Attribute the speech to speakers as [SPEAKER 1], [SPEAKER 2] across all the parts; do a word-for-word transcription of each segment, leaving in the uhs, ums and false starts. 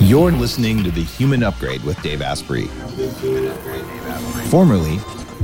[SPEAKER 1] You're listening to The Human Upgrade with Dave Asprey, formerly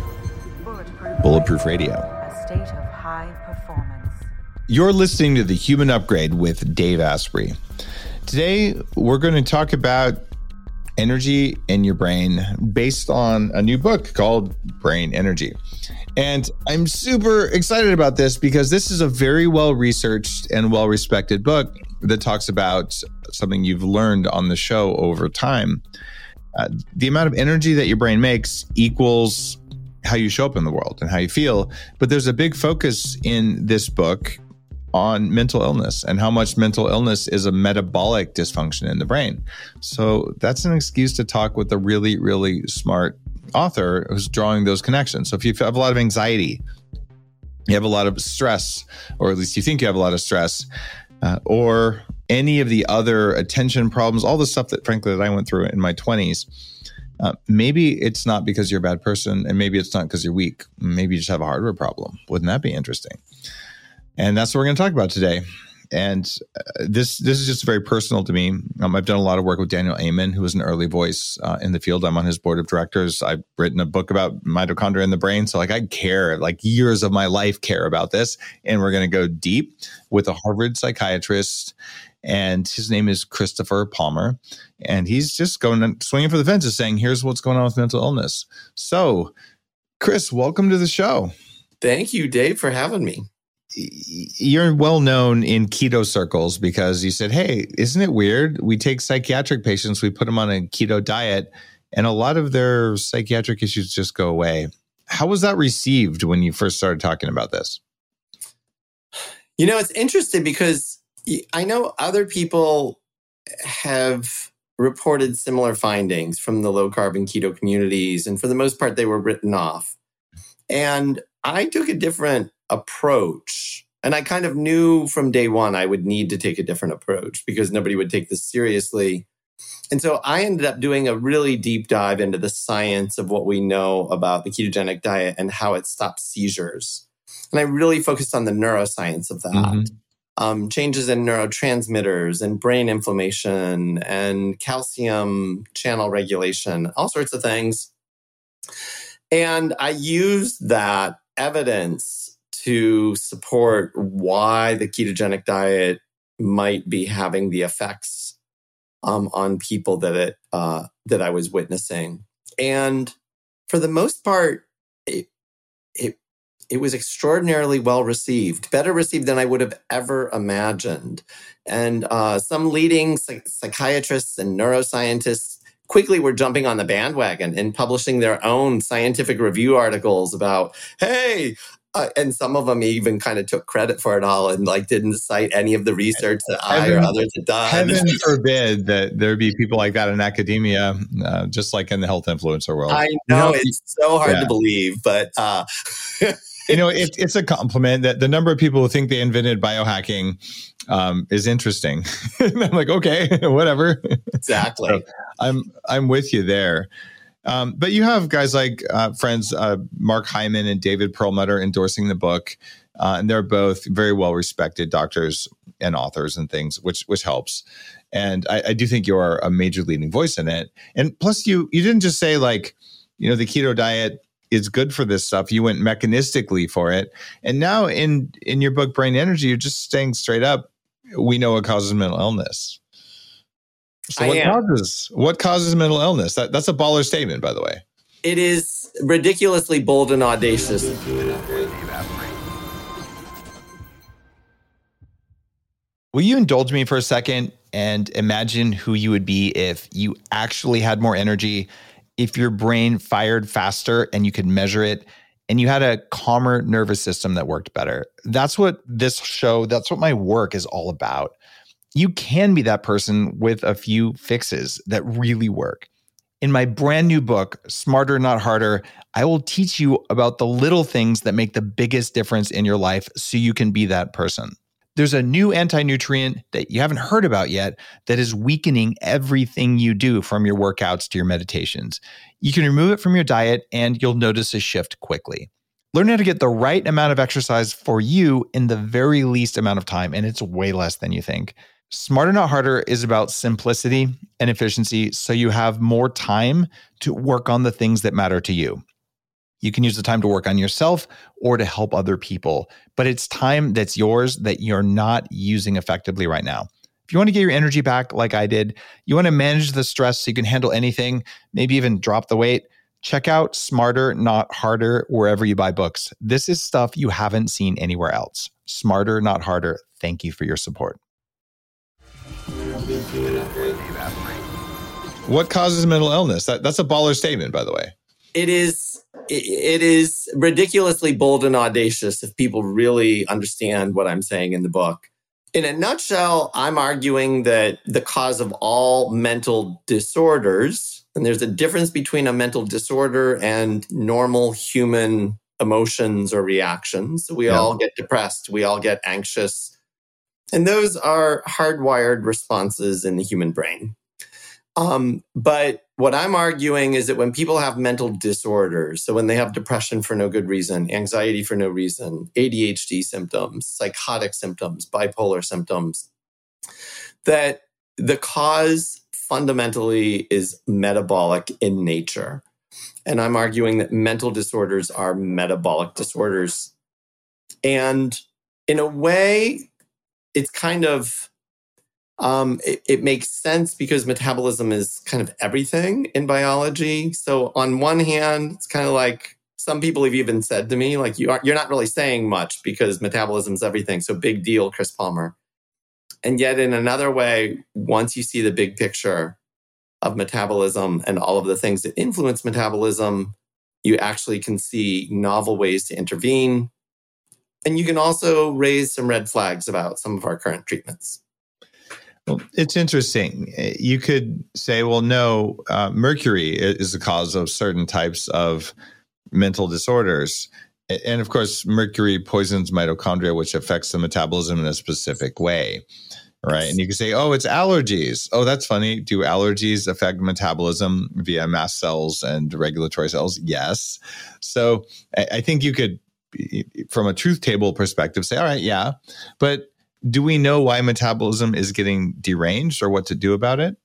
[SPEAKER 1] Bulletproof Radio.
[SPEAKER 2] A state of high performance.
[SPEAKER 1] You're listening to The Human Upgrade with Dave Asprey. Today, we're going to talk about energy in your brain based on a new book called Brain Energy. And I'm super excited about this because this is a very well-researched and well-respected book that talks about something you've learned on the show over time. Uh, the amount of energy that your brain makes equals how you show up in the world and how you feel. But there's a big focus in this book on mental illness and how much mental illness is a metabolic dysfunction in the brain. So that's an excuse to talk with a really, really smart author who's drawing those connections. So if you have a lot of anxiety, you have a lot of stress, or at least you think you have a lot of stress, uh, or any of the other attention problems, all the stuff that frankly that I went through in my twenties, uh, maybe it's not because you're a bad person, and maybe it's not because you're weak. Maybe you just have a hardware problem. Wouldn't that be interesting? And that's what we're going to talk about today. And uh, this this is just very personal to me. Um, I've done a lot of work with Daniel Amen, who is an early voice uh, in the field. I'm on his board of directors. I've written a book about mitochondria in the brain. So like I care, like years of my life care about this. And we're going to go deep with a Harvard psychiatrist. And his name is Christopher Palmer. And he's just going and swinging for the fences saying, here's what's going on with mental illness. So Chris, welcome to the show.
[SPEAKER 3] Thank you, Dave, for having me.
[SPEAKER 1] You're well known in keto circles because you said, hey, isn't it weird? We take psychiatric patients, we put them on a keto diet, and a lot of their psychiatric issues just go away. How was that received when you first started talking about this?
[SPEAKER 3] You know, it's interesting because I know other people have reported similar findings from the low carb and keto communities, and for the most part, they were written off. And I took a different approach. And I kind of knew from day one I would need to take a different approach because nobody would take this seriously. And so I ended up doing a really deep dive into the science of what we know about the ketogenic diet and how it stops seizures. And I really focused on the neuroscience of that. Mm-hmm. Um, changes in neurotransmitters and brain inflammation and calcium channel regulation, all sorts of things. And I used that evidence to support why the ketogenic diet might be having the effects um, on people that it uh, that I was witnessing. And for the most part, it it it was extraordinarily well received, better received than I would have ever imagined. And uh, some leading psych- psychiatrists and neuroscientists quickly were jumping on the bandwagon and publishing their own scientific review articles about, hey, uh, and some of them even kind of took credit for it all and like didn't cite any of the research that heaven, I or others had done.
[SPEAKER 1] Heaven forbid that there be people like that in academia, uh, just like in the health influencer world.
[SPEAKER 3] I know, you know it's so hard yeah. to believe, but uh,
[SPEAKER 1] you know, it, it's a compliment that the number of people who think they invented biohacking um, is interesting. And I'm like, okay, whatever.
[SPEAKER 3] Exactly.
[SPEAKER 1] So I'm I'm with you there. Um, but you have guys like uh, friends, uh, Mark Hyman and David Perlmutter endorsing the book. Uh, and they're both very well-respected doctors and authors and things, which which helps. And I, I do think you're a major leading voice in it. And plus, you you didn't just say like, you know, the keto diet is good for this stuff. You went mechanistically for it. And now in, in your book, Brain Energy, you're just saying straight up, we know what causes mental illness. So what causes, what causes mental illness? That, that's a baller statement, by the way.
[SPEAKER 3] It is ridiculously bold and audacious.
[SPEAKER 1] Will you indulge me for a second and imagine who you would be if you actually had more energy, if your brain fired faster and you could measure it, and you had a calmer nervous system that worked better? That's what this show, that's what my work is all about. You can be that person with a few fixes that really work. In my brand new book, Smarter, Not Harder, I will teach you about the little things that make the biggest difference in your life so you can be that person. There's a new anti-nutrient that you haven't heard about yet that is weakening everything you do, from your workouts to your meditations. You can remove it from your diet and you'll notice a shift quickly. Learn how to get the right amount of exercise for you in the very least amount of time, and it's way less than you think. Smarter Not Harder is about simplicity and efficiency, so you have more time to work on the things that matter to you. You can use the time to work on yourself or to help other people, but it's time that's yours that you're not using effectively right now. If you want to get your energy back like I did, you want to manage the stress so you can handle anything, maybe even drop the weight, check out Smarter Not Harder wherever you buy books. This is stuff you haven't seen anywhere else. Smarter Not Harder. Thank you for your support. What causes mental illness? That, that's a baller statement, by the way.
[SPEAKER 3] It is. It is ridiculously bold and audacious if people really understand what I'm saying in the book. In a nutshell, I'm arguing that the cause of all mental disorders, and there's a difference between a mental disorder and normal human emotions or reactions. We yeah. all get depressed. We all get anxious. And those are hardwired responses in the human brain. Um, but what I'm arguing is that when people have mental disorders, so when they have depression for no good reason, anxiety for no reason, A D H D symptoms, psychotic symptoms, bipolar symptoms, that the cause fundamentally is metabolic in nature. And I'm arguing that mental disorders are metabolic disorders. And in a way, it's kind of, um, it, it makes sense because metabolism is kind of everything in biology. So on one hand, it's kind of like some people have even said to me, like, you are, you're not really saying much because metabolism is everything. So big deal, Chris Palmer. And yet in another way, once you see the big picture of metabolism and all of the things that influence metabolism, you actually can see novel ways to intervene. And you can also raise some red flags about some of our current treatments.
[SPEAKER 1] Well, it's interesting. You could say, well, no, uh, mercury is the cause of certain types of mental disorders. And of course, mercury poisons mitochondria, which affects the metabolism in a specific way, right? And you can say, oh, it's allergies. Oh, that's funny. Do allergies affect metabolism via mast cells and regulatory cells? Yes. So I think you could, from a truth table perspective, say, all right, yeah. But do we know why metabolism is getting deranged or what to do about it?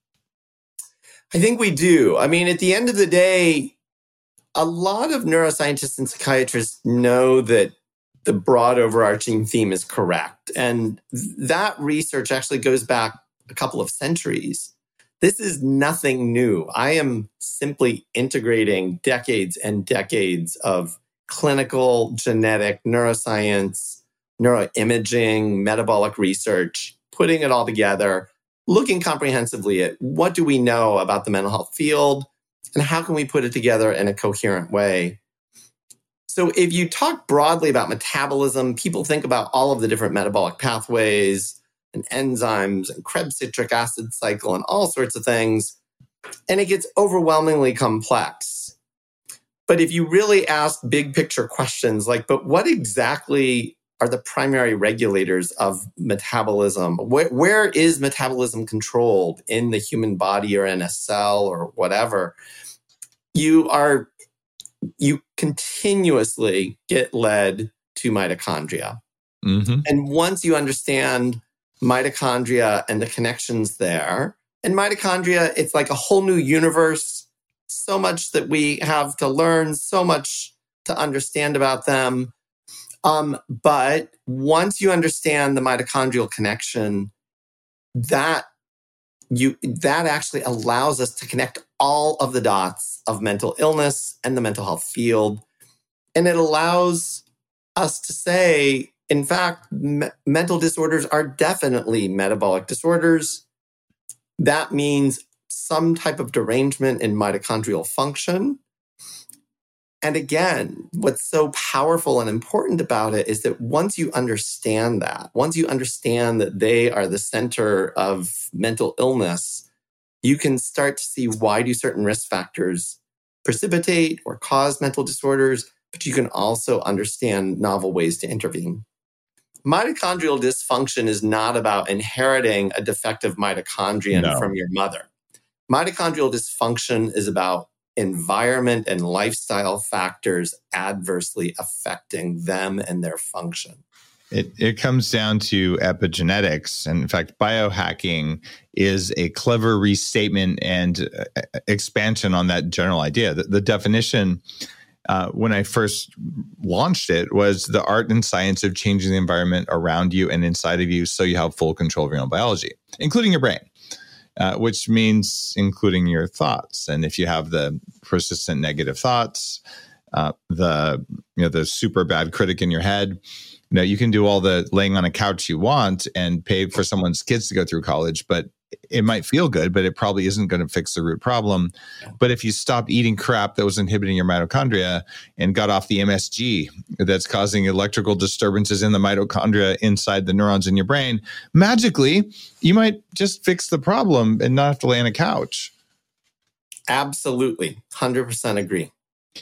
[SPEAKER 3] I think we do. I mean, at the end of the day, a lot of neuroscientists and psychiatrists know that the broad overarching theme is correct. And that research actually goes back a couple of centuries. This is nothing new. I am simply integrating decades and decades of clinical, genetic, neuroscience, neuroimaging, metabolic research, putting it all together, looking comprehensively at what do we know about the mental health field and how can we put it together in a coherent way. So if you talk broadly about metabolism, people think about all of the different metabolic pathways and enzymes and Krebs citric acid cycle and all sorts of things, and it gets overwhelmingly complex. But if you really ask big picture questions like, but what exactly are the primary regulators of metabolism? Where, where is metabolism controlled in the human body or in a cell or whatever? You are, you continuously get led to mitochondria. Mm-hmm. And once you understand mitochondria and the connections there, and mitochondria, it's like a whole new universe, so much that we have to learn, so much to understand about them. Um, but once you understand the mitochondrial connection, that you that actually allows us to connect all of the dots of mental illness and the mental health field. And it allows us to say, in fact, me- mental disorders are definitely metabolic disorders. That means some type of derangement in mitochondrial function. And again, what's so powerful and important about it is that once you understand that, once you understand that they are the center of mental illness, you can start to see why do certain risk factors precipitate or cause mental disorders, but you can also understand novel ways to intervene. Mitochondrial dysfunction is not about inheriting a defective mitochondrion no. from your mother. Mitochondrial dysfunction is about environment and lifestyle factors adversely affecting them and their function.
[SPEAKER 1] It it comes down to epigenetics. And in fact, biohacking is a clever restatement and uh, expansion on that general idea. The, the definition, uh, when I first launched it, was the art and science of changing the environment around you and inside of you so you have full control of your own biology, including your brain, uh, which means including your thoughts. And if you have the persistent negative thoughts, uh, the you know the super bad critic in your head, you know, you can do all the laying on a couch you want and pay for someone's kids to go through college, but it might feel good, but it probably isn't going to fix the root problem. But if you stopped eating crap that was inhibiting your mitochondria and got off the M S G that's causing electrical disturbances in the mitochondria inside the neurons in your brain, magically, you might just fix the problem and not have to lay on a couch.
[SPEAKER 3] Absolutely. one hundred percent agree.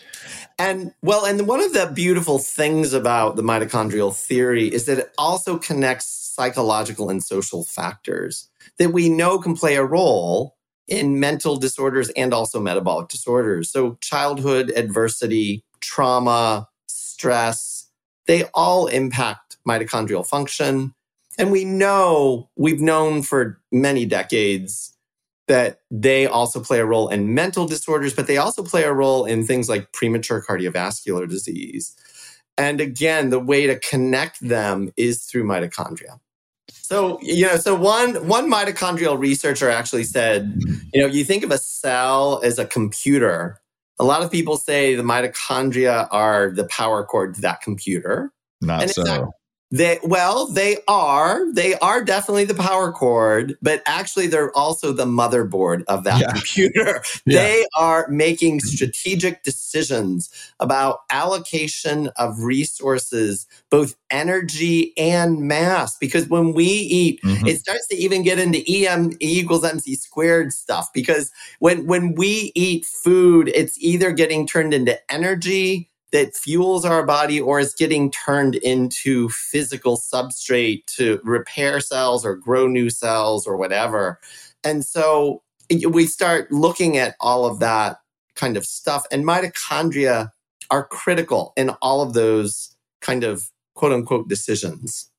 [SPEAKER 3] And well, and one of the beautiful things about the mitochondrial theory is that it also connects psychological and social factors that we know can play a role in mental disorders and also metabolic disorders. So childhood adversity, trauma, stress, they all impact mitochondrial function. And we know, we've known for many decades that they also play a role in mental disorders, but they also play a role in things like premature cardiovascular disease. And again, the way to connect them is through mitochondria. So, you know, so one, one mitochondrial researcher actually said, you know, you think of a cell as a computer. A lot of people say the mitochondria are the power cord to that computer.
[SPEAKER 1] Not
[SPEAKER 3] and
[SPEAKER 1] so.
[SPEAKER 3] Not, They well, they are. They are definitely the power cord, but actually they're also the motherboard of that
[SPEAKER 1] yeah.
[SPEAKER 3] computer.
[SPEAKER 1] Yeah.
[SPEAKER 3] They are making strategic decisions about allocation of resources, both energy and mass. Because when we eat, mm-hmm. it starts to even get into E M E equals M C squared stuff. Because when when we eat food, it's either getting turned into energy that fuels our body, or it's getting turned into physical substrate to repair cells or grow new cells or whatever. And so we start looking at all of that kind of stuff. And mitochondria are critical in all of those kind of quote unquote decisions.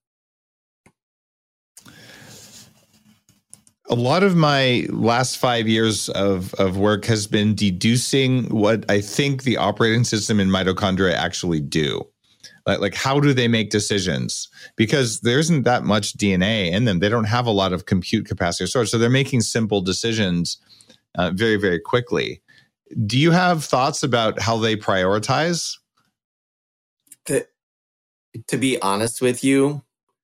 [SPEAKER 1] A lot of my last five years of, of work has been deducing what I think the operating system in mitochondria actually do. Like, like how do they make decisions? Because there isn't that much D N A in them. They don't have a lot of compute capacity or storage. So they're making simple decisions uh, very, very quickly. Do you have thoughts about how they prioritize?
[SPEAKER 3] To, to be honest with you,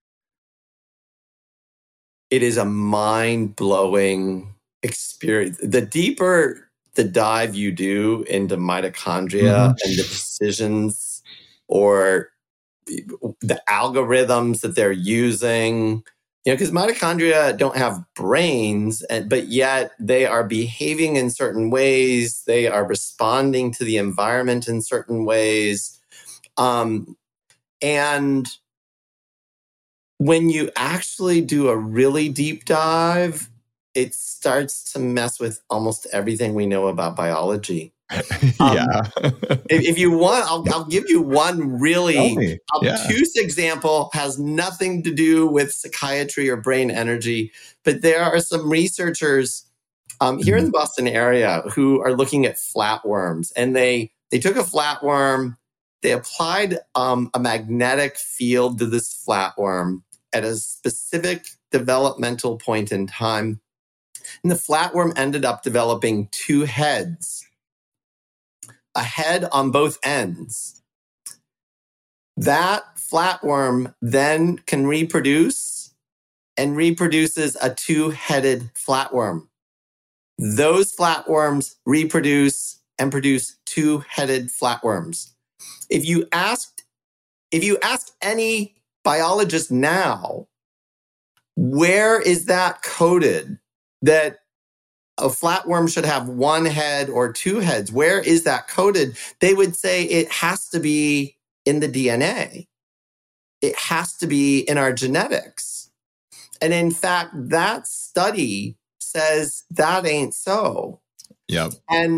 [SPEAKER 3] it is a mind-blowing experience. The deeper the dive you do into mitochondria mm-hmm. and the decisions or the algorithms that they're using, you know, because mitochondria don't have brains, and, but yet they are behaving in certain ways. They are responding to the environment in certain ways. Um, and when you actually do a really deep dive, it starts to mess with almost everything we know about biology.
[SPEAKER 1] yeah.
[SPEAKER 3] Um, if, if you want, I'll, I'll give you one really obtuse yeah. example. Has nothing to do with psychiatry or brain energy, but there are some researchers um, here in the Boston area who are looking at flatworms, and they they took a flatworm. They applied um, a magnetic field to this flatworm at a specific developmental point in time. And the flatworm ended up developing two heads, a head on both ends. That flatworm then can reproduce and reproduces a two-headed flatworm. Those flatworms reproduce and produce two-headed flatworms. If you asked, if you ask any biologist now, where is that coded that a flatworm should have one head or two heads? Where is that coded? They would say it has to be in the D N A. It has to be in our genetics. And in fact, that study says that ain't so.
[SPEAKER 1] Yep.
[SPEAKER 3] And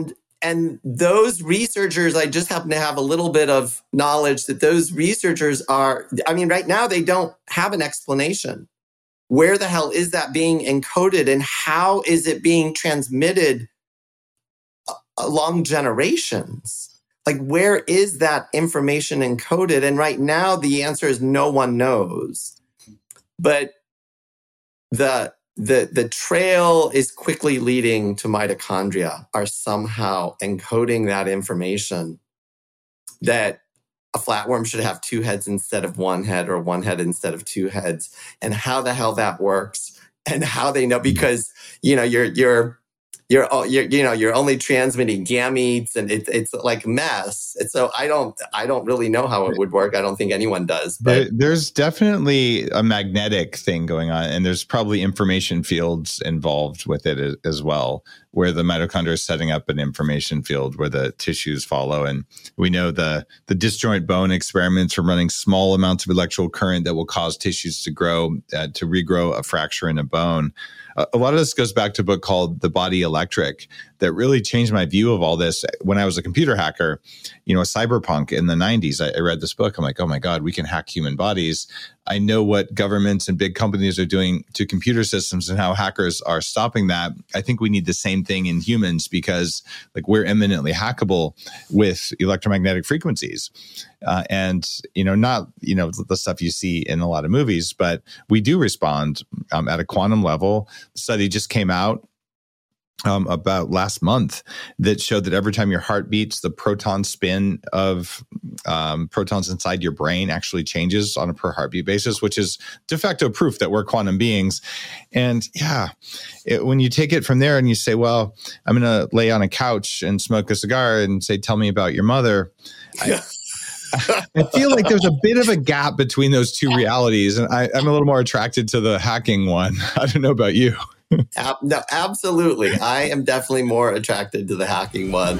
[SPEAKER 3] and those researchers, I just happen to have a little bit of knowledge that those researchers are, I mean, right now they don't have an explanation. Where the hell is that being encoded and how is it being transmitted along generations? Like, where is that information encoded? And right now the answer is no one knows. But the The, the trail is quickly leading to mitochondria are somehow encoding that information that a flatworm should have two heads instead of one head or one head instead of two heads, and how the hell that works and how they know, because, you know, you're, you're, you're, you're you know, you're only transmitting gametes and it, it's like a mess. And so I don't, I don't really know how it would work. I don't think anyone does. But
[SPEAKER 1] there, there's definitely a magnetic thing going on, and there's probably information fields involved with it as, as well, where the mitochondria is setting up an information field where the tissues follow. And we know the, the disjoint bone experiments from running small amounts of electrical current that will cause tissues to grow, uh, to regrow a fracture in a bone. A lot of this goes back to a book called The Body Electric that really changed my view of all this. When I was a computer hacker, you know, a cyberpunk in the nineties, I, I read this book. I'm like, oh my God, we can hack human bodies. I know what governments and big companies are doing to computer systems and how hackers are stopping that. I think we need the same thing in humans because, like, we're eminently hackable with electromagnetic frequencies. Uh, and, you know, not, you know, the stuff you see in a lot of movies, but we do respond um, at a quantum level. The study just came out Um, about last month that showed that every time your heart beats, the proton spin of um, protons inside your brain actually changes on a per heartbeat basis, which is de facto proof that we're quantum beings. And yeah, it, when you take it from there and you say, well, I'm going to lay on a couch and smoke a cigar and say, tell me about your mother. I, I feel like there's a bit of a gap between those two realities. And I, I'm a little more attracted to the hacking one. I don't know about you.
[SPEAKER 3] Ab- no, absolutely. I am definitely more attracted to the hacking one.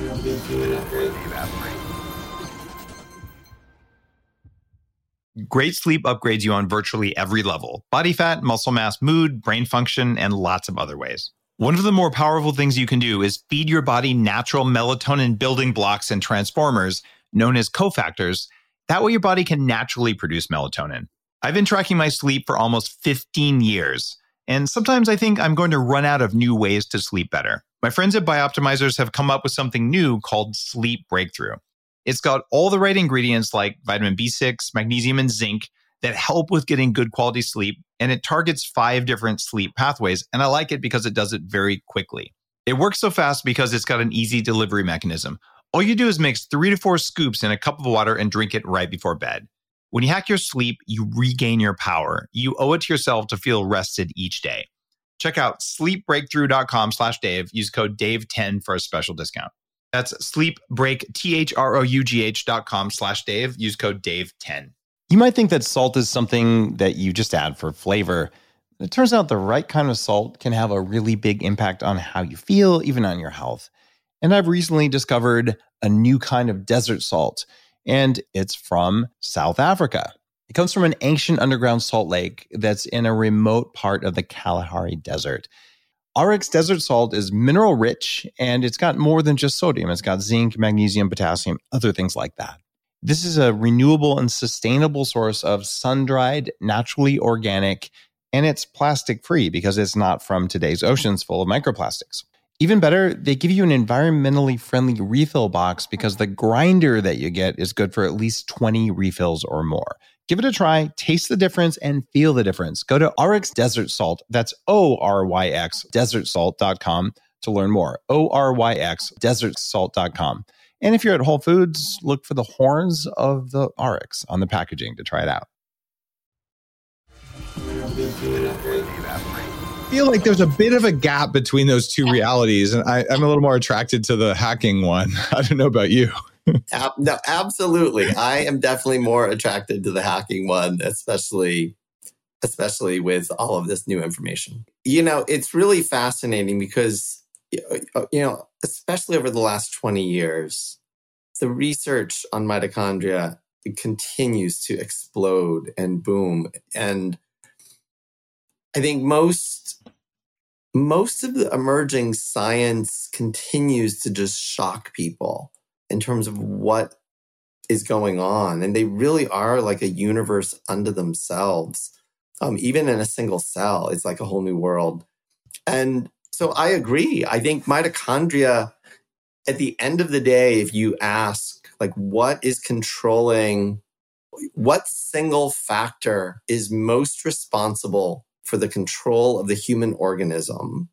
[SPEAKER 4] Great sleep upgrades you on virtually every level: body fat, muscle mass, mood, brain function, and lots of other ways. One of the more powerful things you can do is feed your body natural melatonin building blocks and transformers, known as cofactors. That way your body can naturally produce melatonin. I've been tracking my sleep for almost fifteen years. And sometimes I think I'm going to run out of new ways to sleep better. My friends at Bioptimizers have come up with something new called Sleep Breakthrough. It's got all the right ingredients like vitamin B six, magnesium, and zinc that help with getting good quality sleep. And it targets five different sleep pathways. And I like it because it does it very quickly. It works so fast because it's got an easy delivery mechanism. All you do is mix three to four scoops in a cup of water and drink it right before bed. When you hack your sleep, you regain your power. You owe it to yourself to feel rested each day. Check out sleepbreakthrough.com slash Dave. Use code Dave ten for a special discount. That's sleepbreak, T H R O U G H dot com slash Dave. Use code Dave ten.
[SPEAKER 5] You might think that salt is something that you just add for flavor. It turns out the right kind of salt can have a really big impact on how you feel, even on your health. And I've recently discovered a new kind of desert salt, and it's from South Africa. It comes from an ancient underground salt lake that's in a remote part of the Kalahari Desert. R X Desert Salt is mineral rich, and it's got more than just sodium. It's got zinc, magnesium, potassium, other things like that. This is a renewable and sustainable source of sun-dried, naturally organic, and it's plastic-free because it's not from today's oceans full of microplastics. Even better, they give you an environmentally friendly refill box because the grinder that you get is good for at least twenty refills or more. Give it a try, taste the difference, and feel the difference. Go to R X Desert Salt, that's O R Y X, desert salt dot com to learn more. O R Y X, desert salt dot com. And if you're at Whole Foods, look for the horns of the R X on the packaging to try it out.
[SPEAKER 1] I feel like there's a bit of a gap between those two realities, and I, I'm a little more attracted to the hacking one. I don't know about you.
[SPEAKER 3] Ab- no, absolutely. I am definitely more attracted to the hacking one, especially, especially with all of this new information. You know, it's really fascinating because, you know, especially over the last twenty years, the research on mitochondria continues to explode and boom. And I think most most of the emerging science continues to just shock people in terms of what is going on. And they really are like a universe unto themselves. Um, even in a single cell, it's like a whole new world. And so I agree. I think mitochondria, at the end of the day, if you ask, like, what is controlling, what single factor is most responsible for the control of the human organism,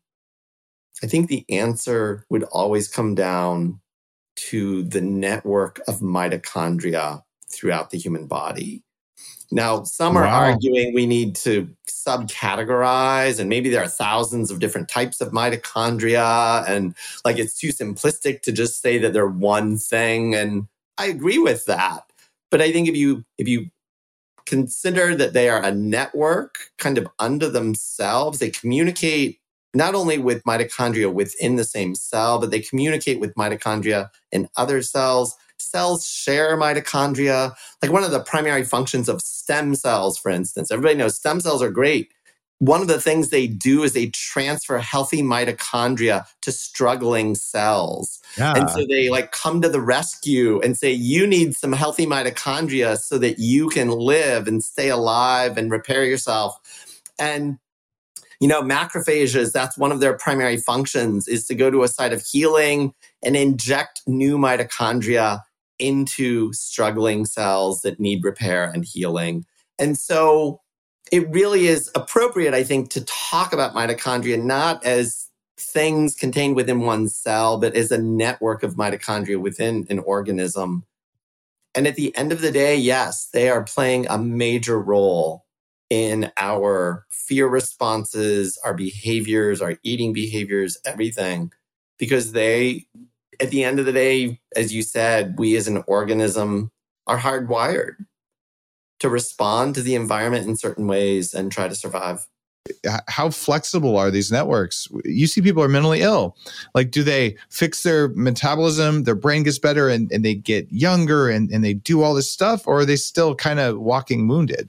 [SPEAKER 3] I think the answer would always come down to the network of mitochondria throughout the human body. Now, some are
[SPEAKER 1] Wow.
[SPEAKER 3] arguing we need to subcategorize, and maybe there are thousands of different types of mitochondria, and like it's too simplistic to just say that they're one thing. And I agree with that. But I think if you if you consider that they are a network kind of unto themselves, they communicate not only with mitochondria within the same cell, but they communicate with mitochondria in other cells. Cells share mitochondria. Like one of the primary functions of stem cells, for instance, everybody knows stem cells are great. One of the things they do is they transfer healthy mitochondria to struggling cells.
[SPEAKER 1] Yeah.
[SPEAKER 3] And so they like come to the rescue and say, you need some healthy mitochondria so that you can live and stay alive and repair yourself. And you know, macrophages, that's one of their primary functions, is to go to a site of healing and inject new mitochondria into struggling cells that need repair and healing. And so it really is appropriate, I think, to talk about mitochondria not as things contained within one cell, but as a network of mitochondria within an organism. And at the end of the day, yes, they are playing a major role in our fear responses, our behaviors, our eating behaviors, everything, because they, at the end of the day, as you said, we as an organism are hardwired to respond to the environment in certain ways and try to survive.
[SPEAKER 1] How flexible are these networks? You see people are mentally ill. Like, do they fix their metabolism, their brain gets better and, and they get younger and, and they do all this stuff? Or are they still kind of walking wounded?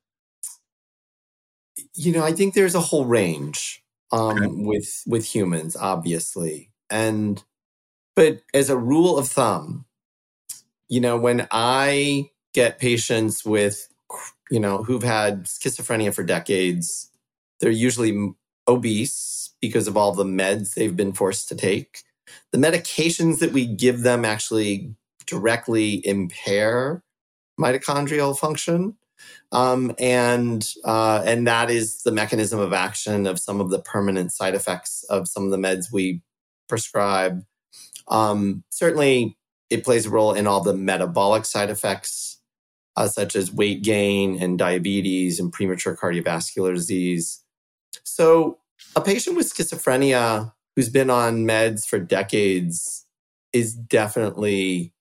[SPEAKER 3] You know, I think there's a whole range um,
[SPEAKER 1] Okay.
[SPEAKER 3] with with humans, obviously. And, but as a rule of thumb, you know, when I get patients with, you know, who've had schizophrenia for decades, they're usually obese because of all the meds they've been forced to take. The medications that we give them actually directly impair mitochondrial function. Um, and uh, and that is the mechanism of action of some of the permanent side effects of some of the meds we prescribe. Um, certainly, it plays a role in all the metabolic side effects, uh, such as weight gain and diabetes and premature cardiovascular disease. So a patient with schizophrenia who's been on meds for decades is definitely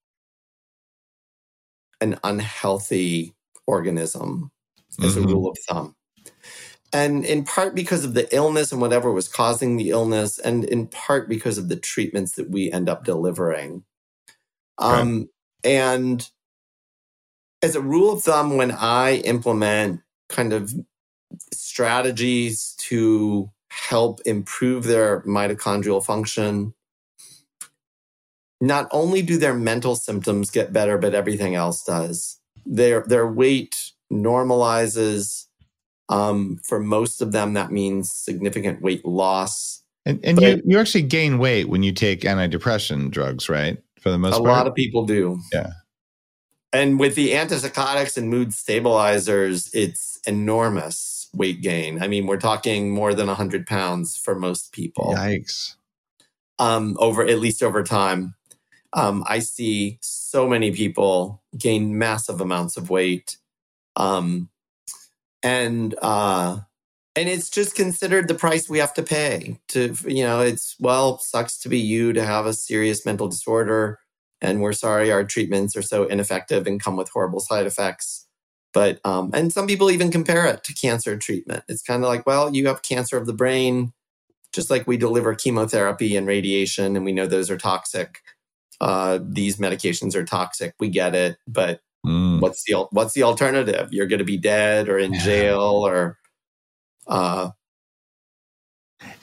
[SPEAKER 3] an unhealthy organism as
[SPEAKER 1] Mhm.
[SPEAKER 3] a rule of thumb. And in part because of the illness and whatever was causing the illness, and in part because of the treatments that we end up delivering. Um, and as a rule of thumb, when I implement kind of strategies to help improve their mitochondrial function, not only do their mental symptoms get better, but everything else does. Their their weight normalizes. Um, for most of them, that means significant weight loss.
[SPEAKER 1] And and
[SPEAKER 3] But-
[SPEAKER 1] you, you actually gain weight when you take antidepressant drugs, right? For the most
[SPEAKER 3] A
[SPEAKER 1] part.
[SPEAKER 3] lot of people do.
[SPEAKER 1] Yeah.
[SPEAKER 3] And with the antipsychotics and mood stabilizers, it's enormous weight gain. I mean, we're talking more than one hundred pounds for most people.
[SPEAKER 1] Yikes.
[SPEAKER 3] Um, over at least over time. Um, I see so many people gain massive amounts of weight. Um, and uh, and it's just considered the price we have to pay. To you know, it's, well, sucks to be you to have a serious mental disorder. And we're sorry our treatments are so ineffective and come with horrible side effects. But, um, and some people even compare it to cancer treatment. It's kind of like, well, you have cancer of the brain, just like we deliver chemotherapy and radiation, and we know those are toxic. Uh, these medications are toxic. We get it. But
[SPEAKER 1] Mm.
[SPEAKER 3] what's the, al- what's the alternative? You're going to be dead or in
[SPEAKER 1] Yeah.
[SPEAKER 3] jail or, uh,
[SPEAKER 1] It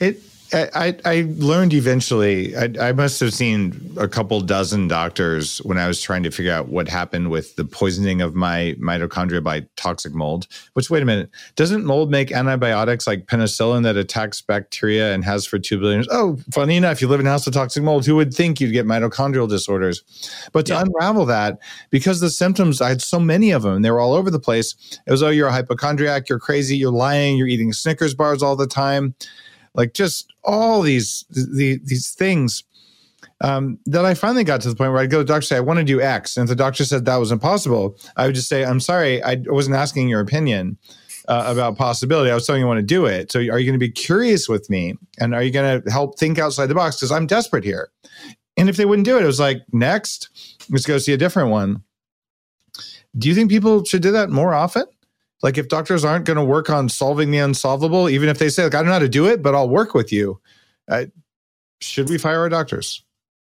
[SPEAKER 1] I, I learned eventually, I, I must have seen a couple dozen doctors when I was trying to figure out what happened with the poisoning of my mitochondria by toxic mold. Which, wait a minute, doesn't mold make antibiotics like penicillin that attacks bacteria and has for two billion years? Oh, funny enough, you live in a house with toxic mold. Who would think you'd get mitochondrial disorders? But to yeah. unravel that, because the symptoms, I had so many of them, and they were all over the place. It was, oh, you're a hypochondriac, you're crazy, you're lying, you're eating Snickers bars all the time. Like just all these the, these things um, that I finally got to the point where I'd go to the doctor and say, I want to do X. And if the doctor said that was impossible, I would just say, I'm sorry, I wasn't asking your opinion uh, about possibility. I was telling you I want to do it. So are you going to be curious with me? And are you going to help think outside the box? Because I'm desperate here. And if they wouldn't do it, it was like, next, let's go see a different one. Do you think people should do that more often? Like if doctors aren't going to work on solving the unsolvable, even if they say, like, I don't know how to do it, but I'll work with you. Uh, should we fire our doctors?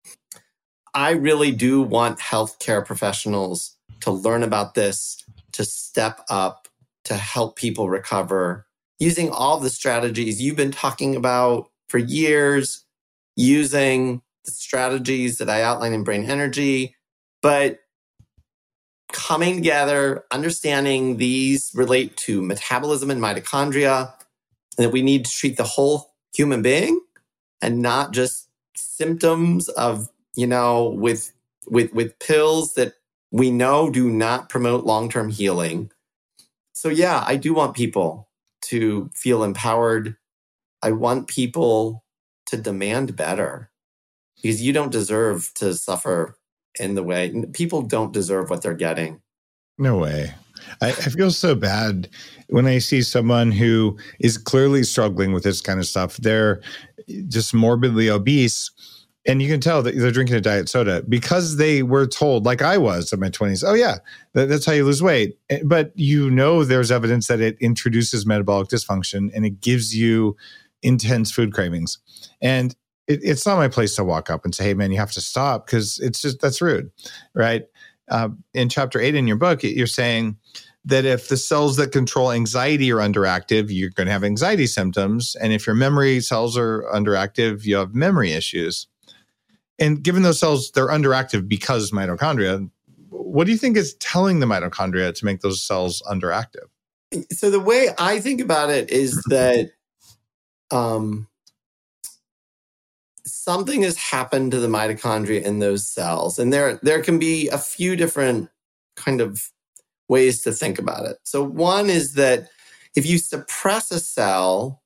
[SPEAKER 3] I really do want healthcare professionals to learn about this, to step up, to help people recover using all the strategies you've been talking about for years, using the strategies that I outline in Brain Energy, but coming together, understanding these relate to metabolism and mitochondria, and that we need to treat the whole human being and not just symptoms of, you know, with with with pills that we know do not promote long-term healing. So yeah, I do want people to feel empowered. I want people to demand better because you don't deserve to suffer in the way. People don't deserve what they're getting.
[SPEAKER 1] No way. I, I feel so bad when I see someone who is clearly struggling with this kind of stuff. They're just morbidly obese, and you can tell that they're drinking a diet soda because they were told, like I was in my twenties, oh yeah, that, that's how you lose weight. But you know there's evidence that it introduces metabolic dysfunction and it gives you intense food cravings. And It, it's not my place to walk up and say, hey, man, you have to stop, because it's just, that's rude, right? Uh, in chapter eight in your book, you're saying that if the cells that control anxiety are underactive, you're going to have anxiety symptoms. And if your memory cells are underactive, you have memory issues. And given those cells, they're underactive because mitochondria, what do you think is telling the mitochondria to make those cells underactive?
[SPEAKER 3] So the way I think about it is that um, something has happened to the mitochondria in those cells. And there, there can be a few different kind of ways to think about it. So one is that if you suppress a cell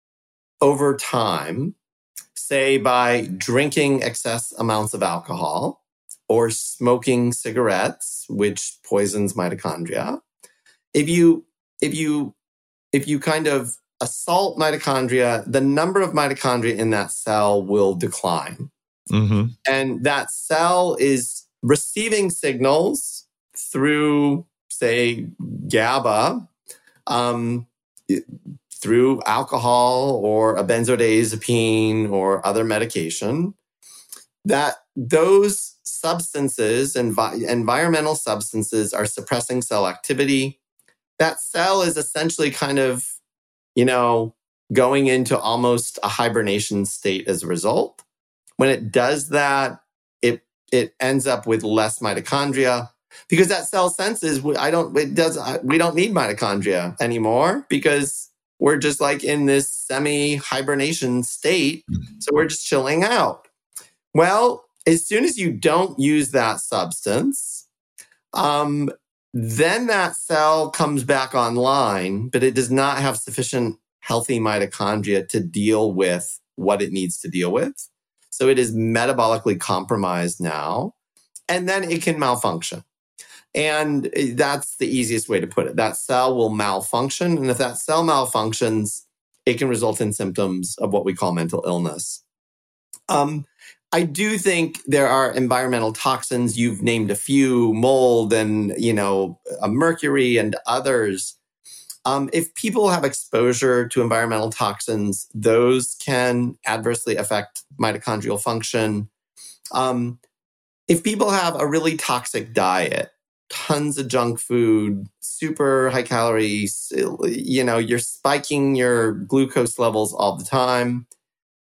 [SPEAKER 3] over time, say by drinking excess amounts of alcohol or smoking cigarettes, which poisons mitochondria, if you, if you, if you kind of assault mitochondria, the number of mitochondria in that cell will decline. Mm-hmm. And that cell is receiving signals through, say, GABA, um, through alcohol or a benzodiazepine or other medication, that those substances, envi- environmental substances, are suppressing cell activity. That cell is essentially kind of, you know, going into almost a hibernation state as a result. When it does that, it it ends up with less mitochondria because that cell senses I don't it does we don't need mitochondria anymore because we're just like in this semi-hibernation state, so we're just chilling out. Well, as soon as you don't use that substance, um, then that cell comes back online, but it does not have sufficient healthy mitochondria to deal with what it needs to deal with. So it is metabolically compromised now, and then it can malfunction. And that's the easiest way to put it. That cell will malfunction. And if that cell malfunctions, it can result in symptoms of what we call mental illness. Um, I do think there are environmental toxins. You've named a few, mold and, you know, uh, mercury and others. Um, if people have exposure to environmental toxins, those can adversely affect mitochondrial function. Um, if people have a really toxic diet, tons of junk food, super high calories, you know, you're spiking your glucose levels all the time,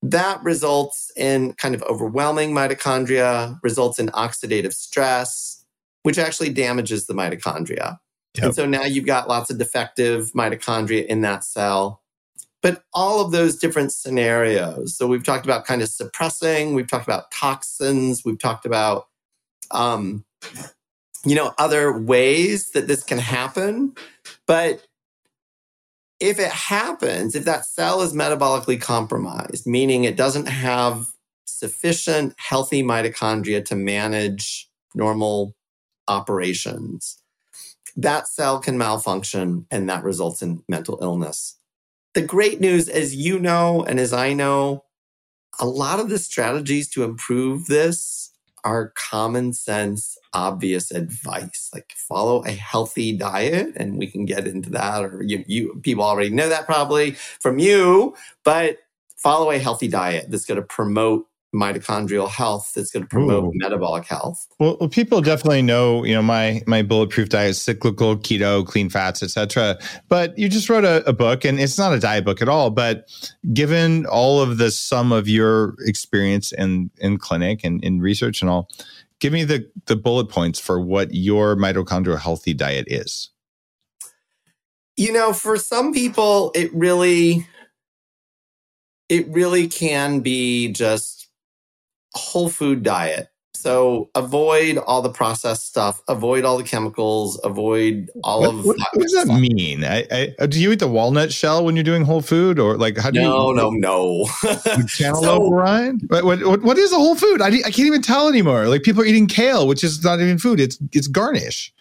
[SPEAKER 3] that results in kind of overwhelming mitochondria, results in oxidative stress, which actually damages the mitochondria. Yep. And so now you've got lots of defective mitochondria in that cell. But all of those different scenarios. So we've talked about kind of suppressing, we've talked about toxins, we've talked about, um, you know, other ways that this can happen. But if it happens, if that cell is metabolically compromised, meaning it doesn't have sufficient healthy mitochondria to manage normal operations, that cell can malfunction and that results in mental illness. The great news, as you know, and as I know, a lot of the strategies to improve this are common sense, obvious advice. Like follow a healthy diet, and we can get into that. Or you, you people already know that probably from you, but follow a healthy diet that's going to promote mitochondrial health, that's going to promote Ooh. metabolic health.
[SPEAKER 1] Well, well, people definitely know, you know, my my bulletproof diet is cyclical, keto, clean fats, et cetera. But you just wrote a, a book, and it's not a diet book at all. But given all of the sum of your experience in in clinic and in research and all, give me the the bullet points for what your mitochondrial healthy diet is.
[SPEAKER 3] You know, for some people, it really, it really can be just whole food diet. So avoid all the processed stuff, avoid all the chemicals, avoid all
[SPEAKER 1] what,
[SPEAKER 3] of
[SPEAKER 1] what,
[SPEAKER 3] that.
[SPEAKER 1] What does that stuff. mean? I, I, do you eat the walnut shell when you're doing whole food, or like how do
[SPEAKER 3] no,
[SPEAKER 1] you?
[SPEAKER 3] No, no,
[SPEAKER 1] no. Cantaloupe so, rind? What, what, what is a whole food? I, I can't even tell anymore. Like people are eating kale, which is not even food. It's it's garnish.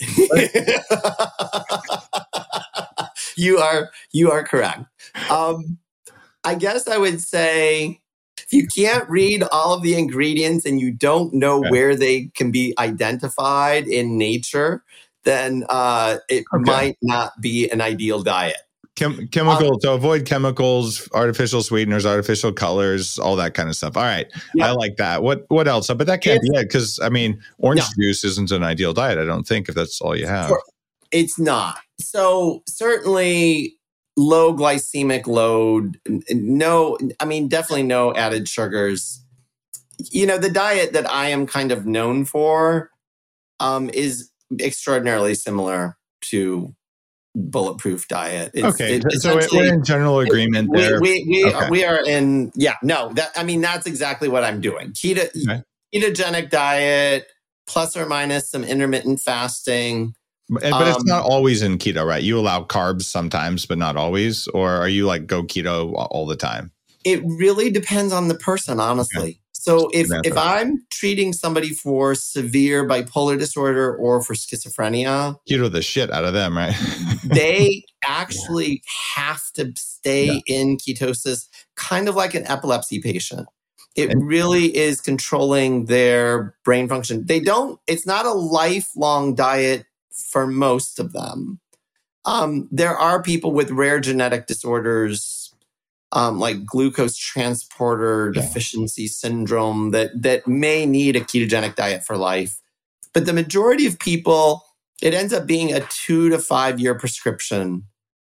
[SPEAKER 3] you are you are correct. Um, I guess I would say, if you can't read all of the ingredients and you don't know okay. where they can be identified in nature, then uh, it okay. might not be an ideal diet.
[SPEAKER 1] Chem- chemicals, um, so avoid chemicals, artificial sweeteners, artificial colors, all that kind of stuff. All right, yeah. I like that. What what else? But that can't it's, be it, because I mean, orange no. juice isn't an ideal diet, I don't think, if that's all you have.
[SPEAKER 3] Sure. It's not. So certainly low glycemic load, no, I mean, definitely no added sugars. You know, the diet that I am kind of known for um, is extraordinarily similar to bulletproof diet. It's,
[SPEAKER 1] okay, it, so we're in general agreement
[SPEAKER 3] we,
[SPEAKER 1] there.
[SPEAKER 3] We, we,
[SPEAKER 1] okay.
[SPEAKER 3] we are in, yeah, no, that I mean, that's exactly what I'm doing. Keto, okay. Ketogenic diet, plus or minus some intermittent fasting.
[SPEAKER 1] But, but it's um, not always in keto, right? You allow carbs sometimes, but not always? Or are you like go keto all the time?
[SPEAKER 3] It really depends on the person, honestly. Okay. So if, if I'm treating somebody for severe bipolar disorder or for schizophrenia,
[SPEAKER 1] keto the shit out of them, right?
[SPEAKER 3] They actually have to stay yeah. in ketosis, kind of like an epilepsy patient. It and, really is controlling their brain function. They don't, it's not a lifelong diet for most of them. Um, there are people with rare genetic disorders, um, like glucose transporter yeah. deficiency syndrome, that that may need a ketogenic diet for life. But the majority of people, it ends up being a two to five year prescription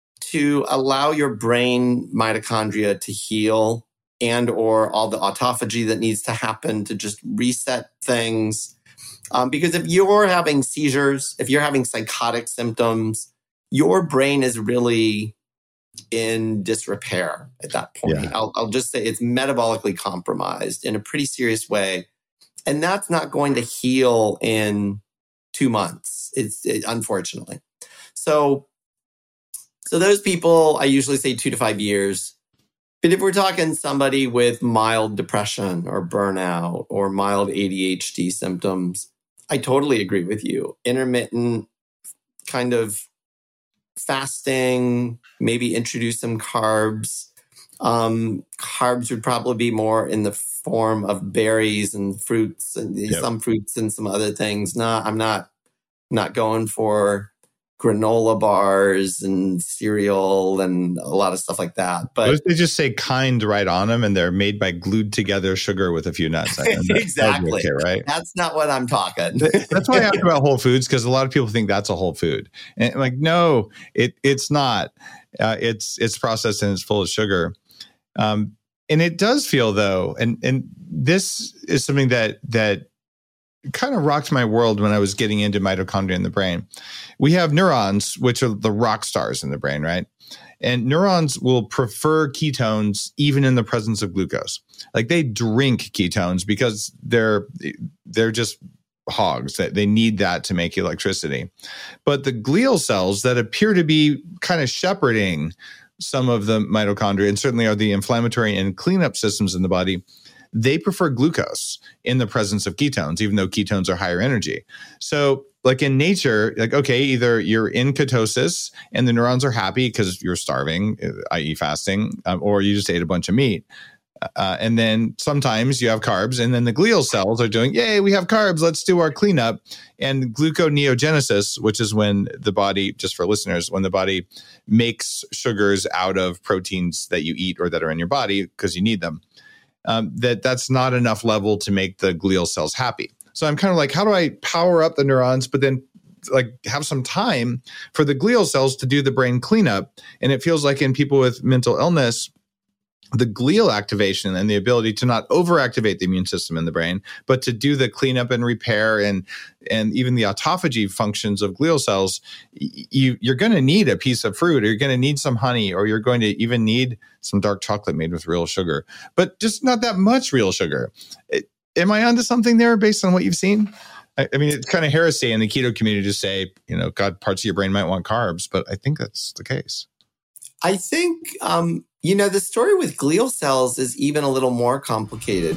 [SPEAKER 3] to allow your brain mitochondria to heal, and or all the autophagy that needs to happen to just reset things. Um, because if you're having seizures, if you're having psychotic symptoms, your brain is really in disrepair at that point. Yeah. I'll, I'll just say it's metabolically compromised in a pretty serious way. And that's not going to heal in two months, It's it, unfortunately. So, so those people, I usually say two to five years. But if we're talking somebody with mild depression or burnout or mild A D H D symptoms, I totally agree with you. Intermittent kind of fasting, maybe introduce some carbs. Um, carbs would probably be more in the form of berries and fruits and yep. some fruits and some other things. No, I'm not not going for granola bars and cereal and a lot of stuff like that. But
[SPEAKER 1] what if they just say kind right on them and they're made by glued together sugar with a few nuts?
[SPEAKER 3] Exactly.
[SPEAKER 1] Okay, right?
[SPEAKER 3] That's not what I'm talking.
[SPEAKER 1] That's why I ask about whole foods, because a lot of people think that's a whole food. And I'm like, no, it it's not. Uh, it's it's processed and it's full of sugar. Um, And it does feel though, and and this is something that that kind of rocked my world when I was getting into mitochondria in the brain. We have neurons, which are the rock stars in the brain, right? And neurons will prefer ketones even in the presence of glucose. Like they drink ketones because they're they're just hogs, that they need that to make electricity. But the glial cells that appear to be kind of shepherding some of the mitochondria, and certainly are the inflammatory and cleanup systems in the body, they prefer glucose in the presence of ketones, even though ketones are higher energy. So like in nature, like, okay, either you're in ketosis and the neurons are happy because you're starving, that is fasting, um, or you just ate a bunch of meat. Uh, and then sometimes you have carbs, and then the glial cells are doing, yay, we have carbs, let's do our cleanup. And gluconeogenesis, which is when the body, just for listeners, when the body makes sugars out of proteins that you eat or that are in your body because you need them, um, that that's not enough level to make the glial cells happy. So I'm kind of like, how do I power up the neurons, but then like have some time for the glial cells to do the brain cleanup? And it feels like in people with mental illness, the glial activation and the ability to not overactivate the immune system in the brain, but to do the cleanup and repair and and even the autophagy functions of glial cells, you, you're going to need a piece of fruit, or you're going to need some honey, or you're going to even need some dark chocolate made with real sugar, but just not that much real sugar. It, am I onto something there based on what you've seen? I, I mean, it's kind of heresy in the keto community to say, you know, God, parts of your brain might want carbs, but I think that's the case.
[SPEAKER 3] I think, um, you know, the story with glial cells is even a little more complicated.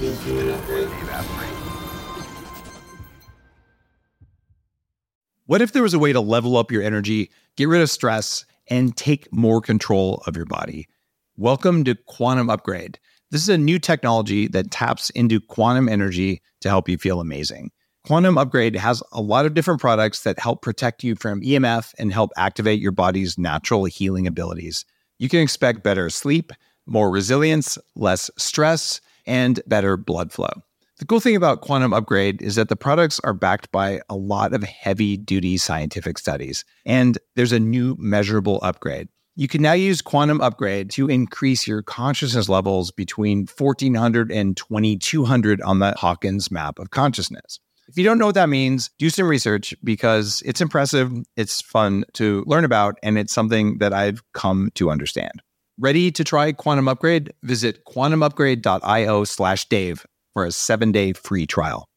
[SPEAKER 6] What if there was a way to level up your energy, get rid of stress, and take more control of your body? Welcome to Quantum Upgrade. This is a new technology that taps into quantum energy to help you feel amazing. Quantum Upgrade has a lot of different products that help protect you from E M F and help activate your body's natural healing abilities. You can expect better sleep, more resilience, less stress, and better blood flow. The cool thing about Quantum Upgrade is that the products are backed by a lot of heavy-duty scientific studies, and there's a new measurable upgrade. You can now use Quantum Upgrade to increase your consciousness levels between fourteen hundred and twenty-two hundred on the Hawkins map of consciousness. If you don't know what that means, do some research because it's impressive, it's fun to learn about, and it's something that I've come to understand. Ready to try Quantum Upgrade? Visit quantumupgrade.io slash Dave for a seven-day free trial.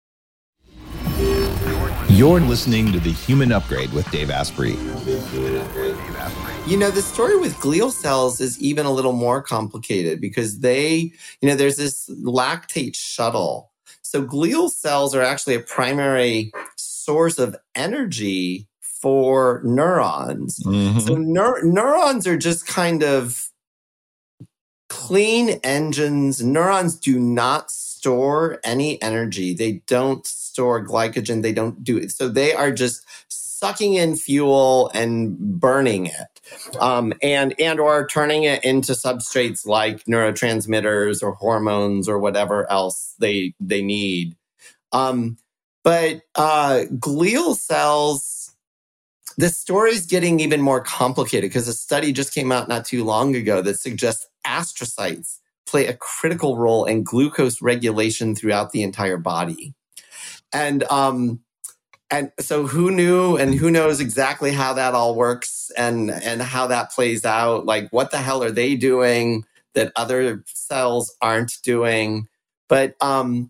[SPEAKER 1] You're listening to The Human Upgrade with Dave Asprey.
[SPEAKER 3] You know, the story with glial cells is even a little more complicated because they, you know, there's this lactate shuttle. So glial cells are actually a primary source of energy for neurons. Mm-hmm. So neur- neurons are just kind of clean engines. Neurons do not store any energy. They don't store glycogen. They don't do it. So they are just sucking in fuel and burning it, um, and and or turning it into substrates like neurotransmitters or hormones or whatever else they they need. Um, but uh, glial cells, the story's getting even more complicated because a study just came out not too long ago that suggests astrocytes play a critical role in glucose regulation throughout the entire body, and um, And so who knew and who knows exactly how that all works and, and how that plays out? Like, what the hell are they doing that other cells aren't doing? But, um,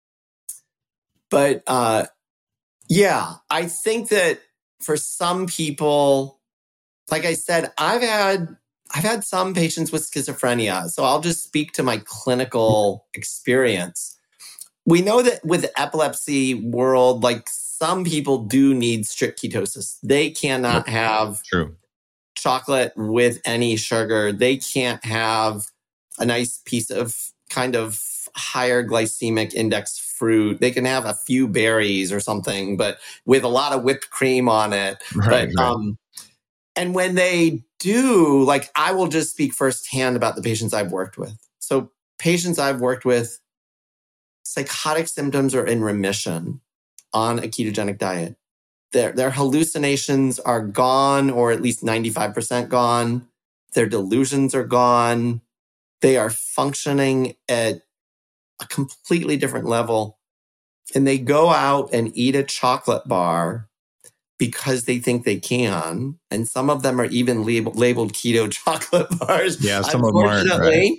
[SPEAKER 3] but, uh, yeah, I think that for some people, like I said, I've had, I've had some patients with schizophrenia. So I'll just speak to my clinical experience. We know that with the epilepsy world, like, some people do need strict ketosis. They cannot have
[SPEAKER 1] True.
[SPEAKER 3] chocolate with any sugar. They can't have a nice piece of kind of higher glycemic index fruit. They can have a few berries or something, but with a lot of whipped cream on it.
[SPEAKER 1] Right,
[SPEAKER 3] but,
[SPEAKER 1] right.
[SPEAKER 3] Um, and when they do, like, I will just speak firsthand about the patients I've worked with. So patients I've worked with, psychotic symptoms are in remission on a ketogenic diet. Their, their hallucinations are gone, or at least ninety-five percent gone. Their delusions are gone. They are functioning at a completely different level. And they go out and eat a chocolate bar because they think they can. And some of them are even labeled, labeled keto chocolate bars.
[SPEAKER 1] Yeah, some of them aren't, right?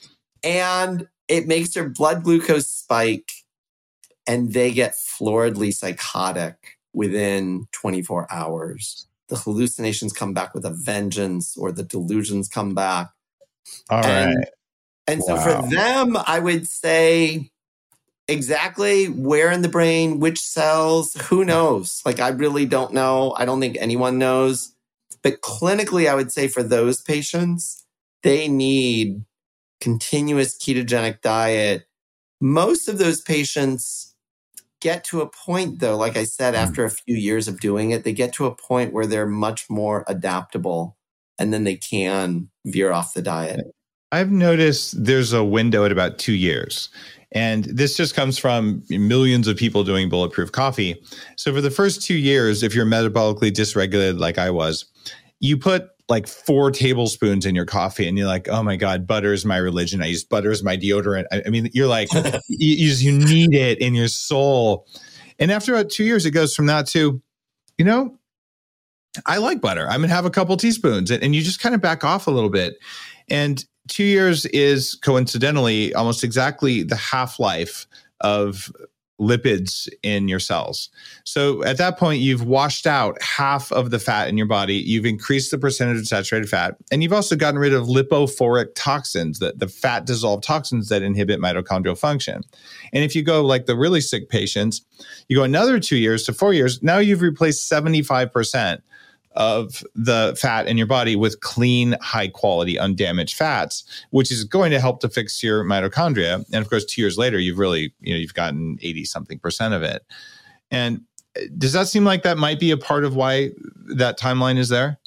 [SPEAKER 3] And it makes their blood glucose spike and they get floridly psychotic within twenty-four hours. The hallucinations come back with a vengeance, or the delusions come back.
[SPEAKER 1] All
[SPEAKER 3] and,
[SPEAKER 1] right.
[SPEAKER 3] And so
[SPEAKER 1] Wow.
[SPEAKER 3] for them, I would say exactly where in the brain, which cells, who knows? Like, I really don't know. I don't think anyone knows. But clinically, I would say for those patients, they need continuous ketogenic diet. Most of those patients get to a point, though, like I said, after a few years of doing it, they get to a point where they're much more adaptable, and then they can veer off the diet.
[SPEAKER 1] I've noticed there's a window at about two years. And this just comes from millions of people doing Bulletproof Coffee. So for the first two years, if you're metabolically dysregulated like I was, you put like four tablespoons in your coffee and you're like, oh my God, butter is my religion. I use butter as my deodorant. I, I mean, you're like, you, you, you need it in your soul. And after about two years, it goes from that to, you know, I like butter. I'm going to have a couple teaspoons. And, and you just kind of back off a little bit. And two years is coincidentally almost exactly the half-life of lipids in your cells. So at that point, you've washed out half of the fat in your body. You've increased the percentage of saturated fat. And you've also gotten rid of lipophoric toxins, the, the fat dissolved toxins that inhibit mitochondrial function. And if you go like the really sick patients, you go another two years to four years, now you've replaced seventy-five percent of the fat in your body with clean, high quality, undamaged fats, which is going to help to fix your mitochondria. And of course, two years later, you've really, you know, you've gotten eighty something percent of it. And does that seem like that might be a part of why that timeline is there?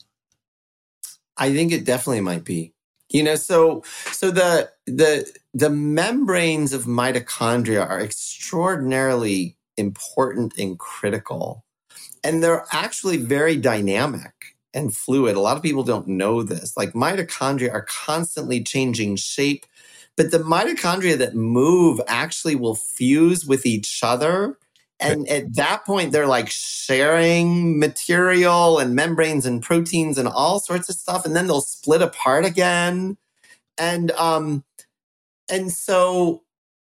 [SPEAKER 3] I think it definitely might be. You know, so so the the the membranes of mitochondria are extraordinarily important and critical. And they're actually very dynamic and fluid. A lot of people don't know this. Like, mitochondria are constantly changing shape, but the mitochondria that move actually will fuse with each other. And at that point, they're like sharing material and membranes and proteins and all sorts of stuff. And then they'll split apart again. And, um, and so,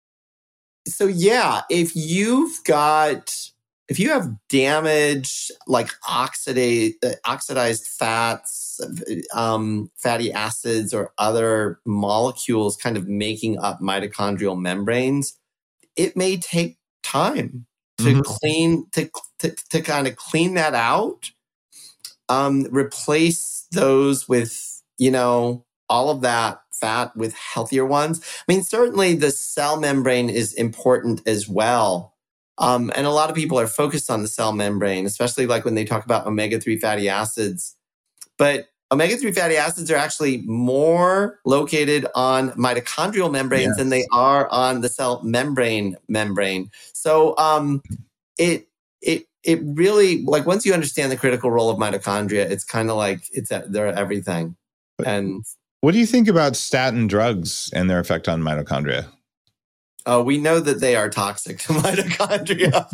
[SPEAKER 3] so yeah, if you've got, if you have damaged, like oxidate, uh, oxidized fats, um, fatty acids, or other molecules kind of making up mitochondrial membranes, it may take time to mm-hmm. clean, to, to, to kind of clean that out, um, replace those with, you know, all of that fat with healthier ones. I mean, certainly the cell membrane is important as well. Um, and a lot of people are focused on the cell membrane, especially like when they talk about omega three fatty acids. But omega three fatty acids are actually more located on mitochondrial membranes yes. than they are on the cell membrane membrane. So um, it it it really, like, once you understand the critical role of mitochondria, it's kind of like it's they're everything. And
[SPEAKER 1] what do you think about statin drugs and their effect on mitochondria?
[SPEAKER 3] Oh, we know that they are toxic to mitochondria.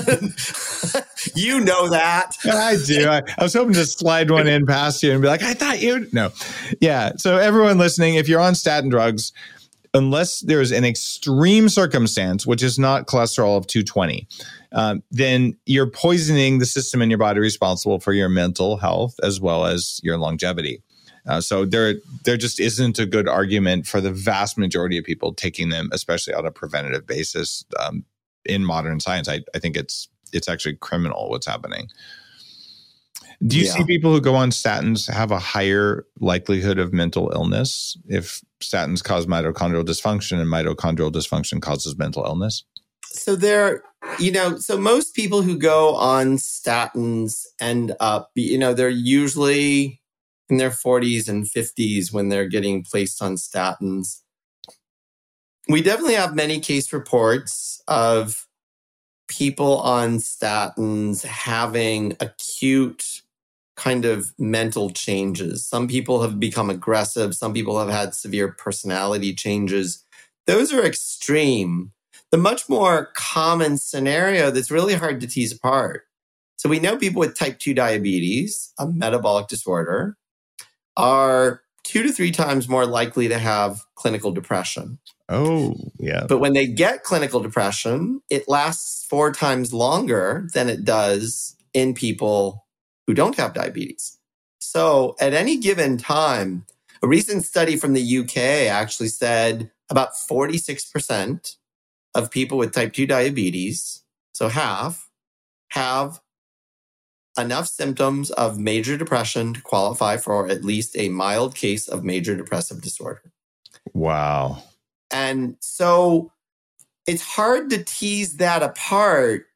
[SPEAKER 3] You know that.
[SPEAKER 1] I do. I, I was hoping to slide one in past you and be like, I thought you... No. Yeah. So everyone listening, if you're on statin drugs, unless there's an extreme circumstance, which is not cholesterol of two twenty, um, then you're poisoning the system in your body responsible for your mental health as well as your longevity. Uh, so there, there just isn't a good argument for the vast majority of people taking them, especially on a preventative basis. Um, in modern science, I, I think it's it's actually criminal what's happening. Do you yeah. see people who go on statins have a higher likelihood of mental illness if statins cause mitochondrial dysfunction and mitochondrial dysfunction causes mental illness?
[SPEAKER 3] So there, you know, so most people who go on statins end up, you know, they're usually in their forties and fifties when they're getting placed on statins. We definitely have many case reports of people on statins having acute kind of mental changes. Some people have become aggressive. Some people have had severe personality changes. Those are extreme. The much more common scenario that's really hard to tease apart. So we know people with type two diabetes, a metabolic disorder, are two to three times more likely to have clinical depression.
[SPEAKER 1] Oh, yeah.
[SPEAKER 3] But when they get clinical depression, it lasts four times longer than it does in people who don't have diabetes. So at any given time, a recent study from the U K actually said about forty-six percent of people with type two diabetes, so half, have enough symptoms of major depression to qualify for at least a mild case of major depressive disorder.
[SPEAKER 1] Wow.
[SPEAKER 3] And so it's hard to tease that apart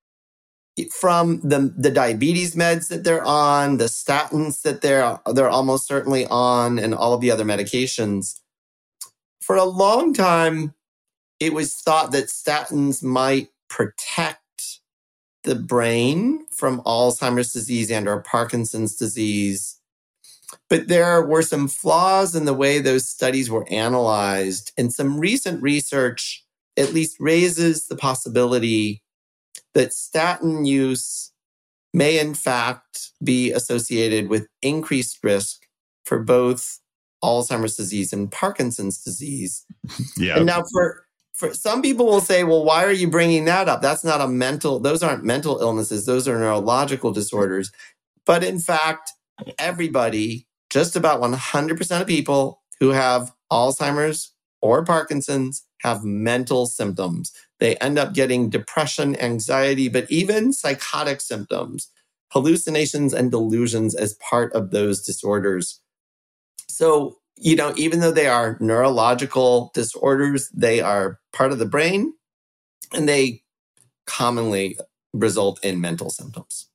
[SPEAKER 3] from the, the diabetes meds that they're on, the statins that they're, they're almost certainly on, and all of the other medications. For a long time, it was thought that statins might protect the brain from Alzheimer's disease and or Parkinson's disease. But there were some flaws in the way those studies were analyzed. And some recent research at least raises the possibility that statin use may in fact be associated with increased risk for both Alzheimer's disease and Parkinson's disease.
[SPEAKER 1] Yeah.
[SPEAKER 3] And now for, for some people will say, well, why are you bringing that up? That's not a mental, those aren't mental illnesses. Those are neurological disorders. But in fact, everybody, just about one hundred percent of people who have Alzheimer's or Parkinson's have mental symptoms. They end up getting depression, anxiety, but even psychotic symptoms, hallucinations and delusions as part of those disorders. So, you know, even though they are neurological disorders, they are part of the brain and they commonly result in mental symptoms.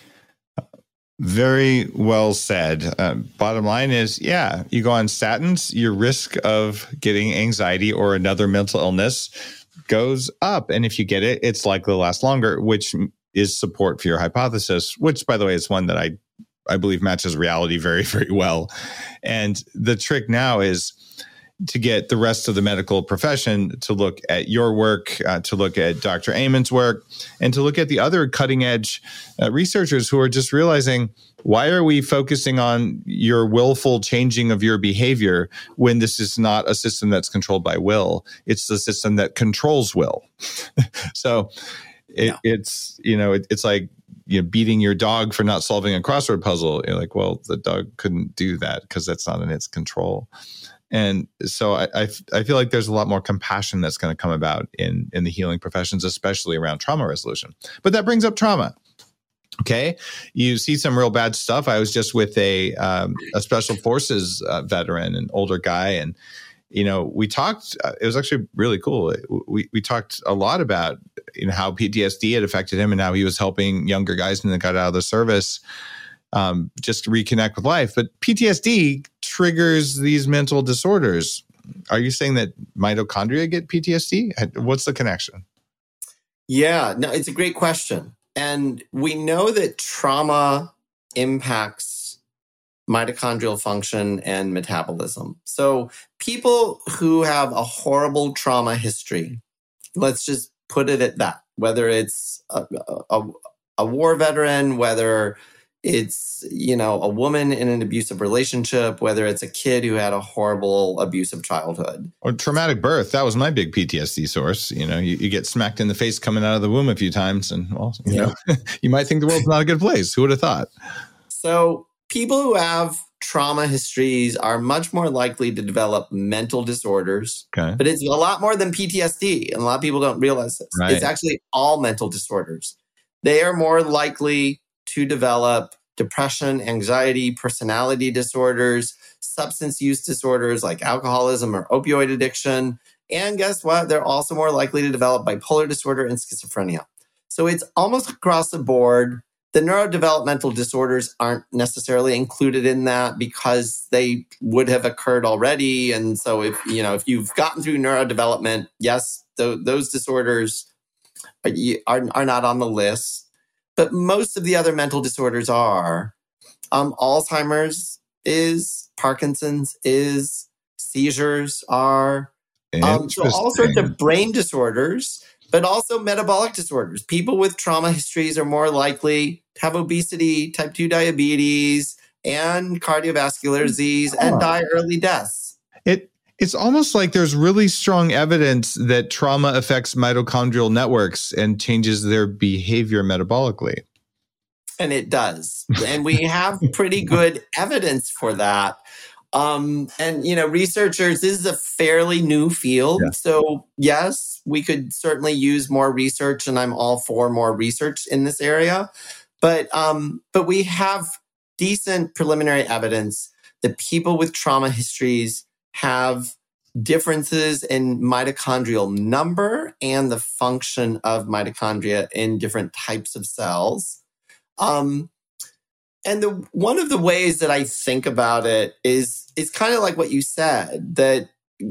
[SPEAKER 1] Very well said. Uh, bottom line is, yeah, you go on statins, your risk of getting anxiety or another mental illness goes up. And if you get it, it's likely to last longer, which is support for your hypothesis, which, by the way, is one that I, I believe matches reality very, very well. And the trick now is to get the rest of the medical profession to look at your work, uh, to look at Doctor Amen's work, and to look at the other cutting edge uh, researchers who are just realizing, why are we focusing on your willful changing of your behavior when this is not a system that's controlled by will? It's the system that controls will. So it, yeah. it's, you know, it, it's like, you know, beating your dog for not solving a crossword puzzle. You're like, well, the dog couldn't do that because that's not in its control. And so I, I, I feel like there's a lot more compassion that's going to come about in, in the healing professions, especially around trauma resolution. But that brings up trauma. Okay. You see some real bad stuff. I was just with a, um, a special forces uh, veteran, an older guy. And, you know, we talked, uh, it was actually really cool. We, we talked a lot about, you know, how P T S D had affected him and how he was helping younger guys when they got out of the service. Um, just to reconnect with life. But P T S D triggers these mental disorders. Are you saying that mitochondria get P T S D? What's the connection?
[SPEAKER 3] Yeah, no, it's a great question. And we know that trauma impacts mitochondrial function and metabolism. So people who have a horrible trauma history, let's just put it at that, whether it's a, a, a war veteran, whether it's, you know, a woman in an abusive relationship, whether it's a kid who had a horrible abusive childhood.
[SPEAKER 1] Or traumatic birth. That was my big P T S D source. You know, you, you get smacked in the face coming out of the womb a few times and, well, you yeah. know, you might think the world's not a good place. Who would have thought?
[SPEAKER 3] So people who have trauma histories are much more likely to develop mental disorders.
[SPEAKER 1] Okay.
[SPEAKER 3] But it's a lot more than P T S D. And a lot of people don't realize this.
[SPEAKER 1] Right.
[SPEAKER 3] It's actually all mental disorders. They are more likely to develop depression, anxiety, personality disorders, substance use disorders like alcoholism or opioid addiction. And guess what? They're also more likely to develop bipolar disorder and schizophrenia. So it's almost across the board. The neurodevelopmental disorders aren't necessarily included in that because they would have occurred already. And so if, you know, if you've gotten through neurodevelopment, yes, th- those disorders are, are, are not on the list. But most of the other mental disorders are. Um, Alzheimer's is, Parkinson's is, seizures are. Um, so all sorts of brain disorders, but also metabolic disorders. People with trauma histories are more likely to have obesity, type two diabetes, and cardiovascular disease, and die early deaths.
[SPEAKER 1] It It's almost like there's really strong evidence that trauma affects mitochondrial networks and changes their behavior metabolically.
[SPEAKER 3] And it does. And we have pretty good evidence for that. Um, and, you know, researchers, this is a fairly new field. Yeah. So, yes, we could certainly use more research, and I'm all for more research in this area. But, um, but we have decent preliminary evidence that people with trauma histories have differences in mitochondrial number and the function of mitochondria in different types of cells. Um, and the one of the ways that I think about it is, is kind of like what you said, that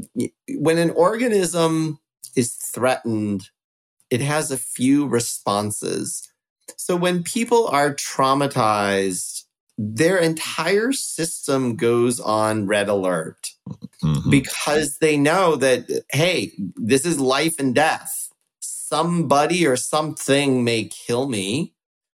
[SPEAKER 3] when an organism is threatened, it has a few responses. So when people are traumatized, their entire system goes on red alert mm-hmm. because they know that, hey, this is life and death. Somebody or something may kill me,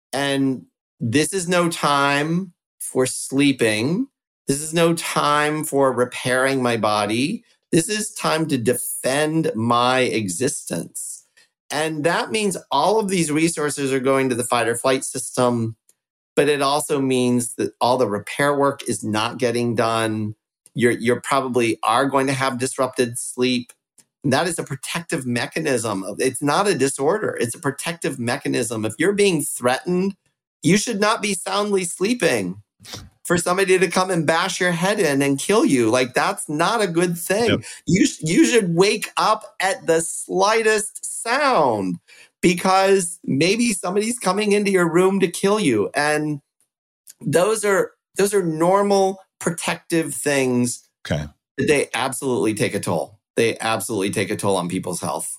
[SPEAKER 3] and this is no time for sleeping. This is no time for repairing my body. This is time to defend my existence. And that means all of these resources are going to the fight or flight system, but it also means that all the repair work is not getting done. You're, you're probably are going to have disrupted sleep. And that is a protective mechanism. It's not a disorder. It's a protective mechanism. If you're being threatened, you should not be soundly sleeping for somebody to come and bash your head in and kill you. Like, that's not a good thing. Yep. You, you should wake up at the slightest sound because maybe somebody's coming into your room to kill you. And those are those are normal protective things.
[SPEAKER 1] Okay.
[SPEAKER 3] That they absolutely take a toll. They absolutely take a toll on people's health.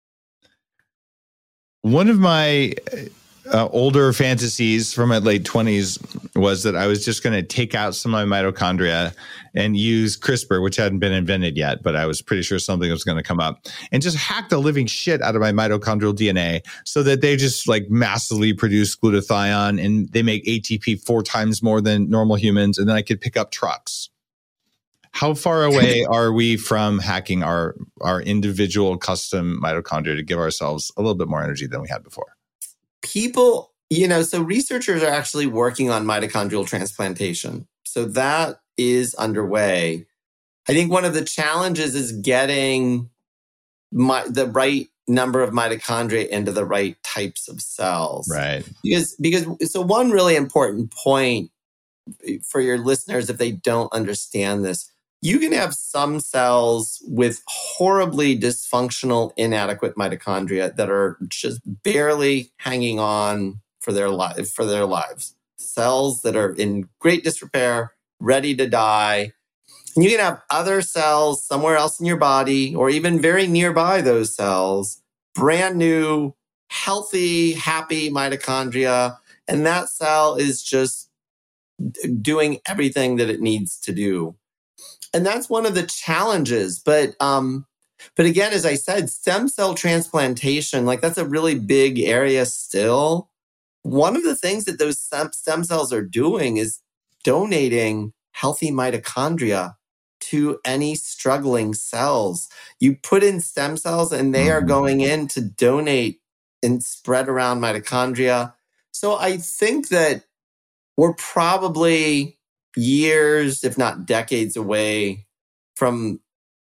[SPEAKER 1] One of my Uh, older fantasies from my late twenties was that I was just going to take out some of my mitochondria and use CRISPR, which hadn't been invented yet, but I was pretty sure something was going to come up, and just hack the living shit out of my mitochondrial D N A so that they just like massively produce glutathione and they make A T P four times more than normal humans. And then I could pick up trucks. How far away are we from hacking our, our individual custom mitochondria to give ourselves a little bit more energy than we had before?
[SPEAKER 3] People, you know, so researchers are actually working on mitochondrial transplantation. So that is underway. I think one of the challenges is getting my, the right number of mitochondria into the right types of cells.
[SPEAKER 1] Right.
[SPEAKER 3] Because, because so one really important point for your listeners, if they don't understand this, you can have some cells with horribly dysfunctional, inadequate mitochondria that are just barely hanging on for their life, for their lives. Cells that are in great disrepair, ready to die. And you can have other cells somewhere else in your body, or even very nearby those cells, brand new, healthy, happy mitochondria. And that cell is just doing everything that it needs to do. And that's one of the challenges. But um, but again, as I said, stem cell transplantation, like that's a really big area still. One of the things that those stem cells are doing is donating healthy mitochondria to any struggling cells. You put in stem cells and they are going in to donate and spread around mitochondria. So I think that we're probably years, if not decades away from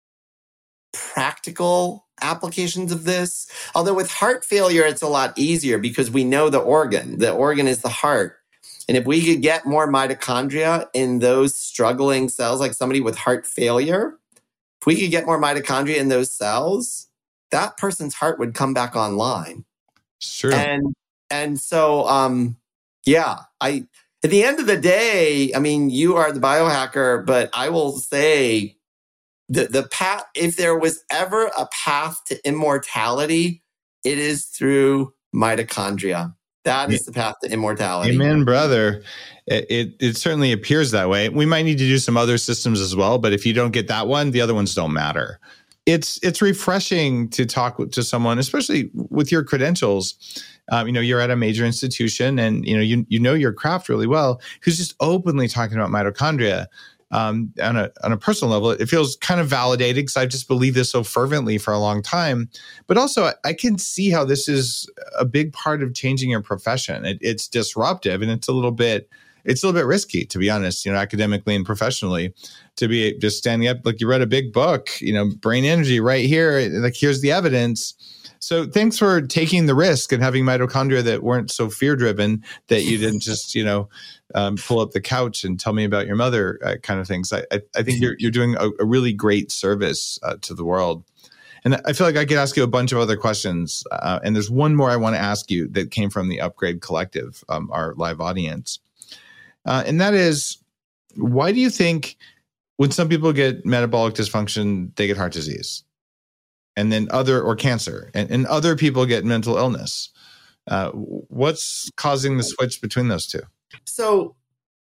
[SPEAKER 3] practical applications of this. Although with heart failure, it's a lot easier because we know the organ. The organ is the heart. And if we could get more mitochondria in those struggling cells, like somebody with heart failure, if we could get more mitochondria in those cells, that person's heart would come back online.
[SPEAKER 1] Sure.
[SPEAKER 3] And, and so, um, yeah, I... At the end of the day, I mean, you are the biohacker, but I will say the, the path, if there was ever a path to immortality, it is through mitochondria. That is the path to immortality.
[SPEAKER 1] Amen, brother. It, it it certainly appears that way. We might need to do some other systems as well, but if you don't get that one, the other ones don't matter. It's it's refreshing to talk to someone, especially with your credentials. Um, you know, you're at a major institution, and you know you you know your craft really well. Who's just openly talking about mitochondria um, on a on a personal level? It feels kind of validated because I've just believed this so fervently for a long time. But also, I, I can see how this is a big part of changing your profession. It, it's disruptive, and it's a little bit. It's a little bit risky, to be honest, you know, academically and professionally, to be just standing up. Like, you read a big book, you know, Brain Energy right here. Like, here's the evidence. So thanks for taking the risk and having mitochondria that weren't so fear driven that you didn't just, you know, um, pull up the couch and tell me about your mother uh, kind of things. I, I, I think you're, you're doing a, a really great service uh, to the world. And I feel like I could ask you a bunch of other questions. Uh, and there's one more I want to ask you that came from the Upgrade Collective, um, our live audience. Uh, and that is, why do you think when some people get metabolic dysfunction, they get heart disease, and then other or cancer, and, and other people get mental illness? Uh, what's causing the switch between those two?
[SPEAKER 3] So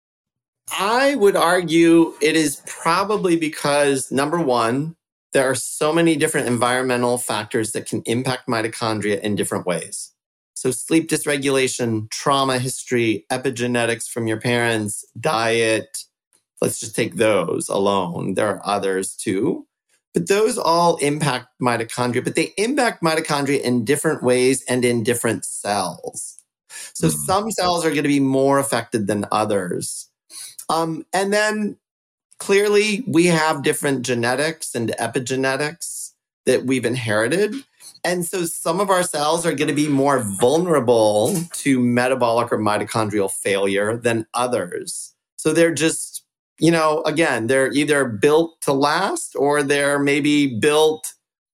[SPEAKER 3] I would argue it is probably because, number one, there are so many different environmental factors that can impact mitochondria in different ways. So sleep dysregulation, trauma history, epigenetics from your parents, diet. Let's just take those alone. There are others too. But those all impact mitochondria, but they impact mitochondria in different ways and in different cells. So mm-hmm. some cells are going to be more affected than others. Um, and then clearly we have different genetics and epigenetics that we've inherited. And so some of our cells are going to be more vulnerable to metabolic or mitochondrial failure than others. So they're just, you know, again, they're either built to last or they're maybe built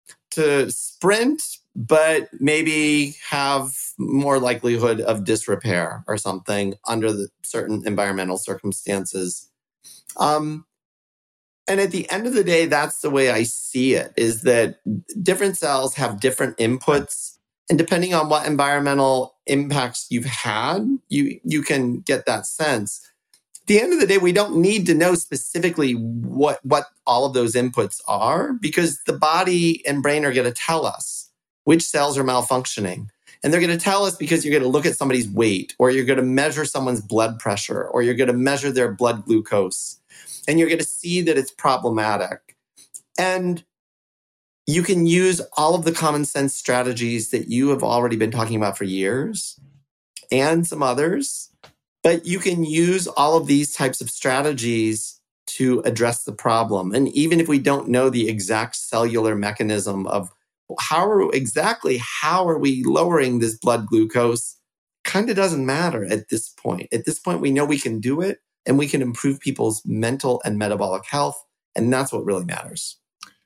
[SPEAKER 3] to sprint, but maybe have more likelihood of disrepair or something under the certain environmental circumstances. Um, And at the end of the day, that's the way I see it, is that different cells have different inputs. And depending on what environmental impacts you've had, you, you can get that sense. At the end of the day, we don't need to know specifically what, what all of those inputs are, because the body and brain are going to tell us which cells are malfunctioning. And they're going to tell us because you're going to look at somebody's weight, or you're going to measure someone's blood pressure, or you're going to measure their blood glucose. And you're going to see that it's problematic. And you can use all of the common sense strategies that you have already been talking about for years and some others. But you can use all of these types of strategies to address the problem. And even if we don't know the exact cellular mechanism of how are exactly how are we lowering this blood glucose, kind of doesn't matter at this point. At this point, we know we can do it. And we can improve people's mental and metabolic health. And that's what really matters.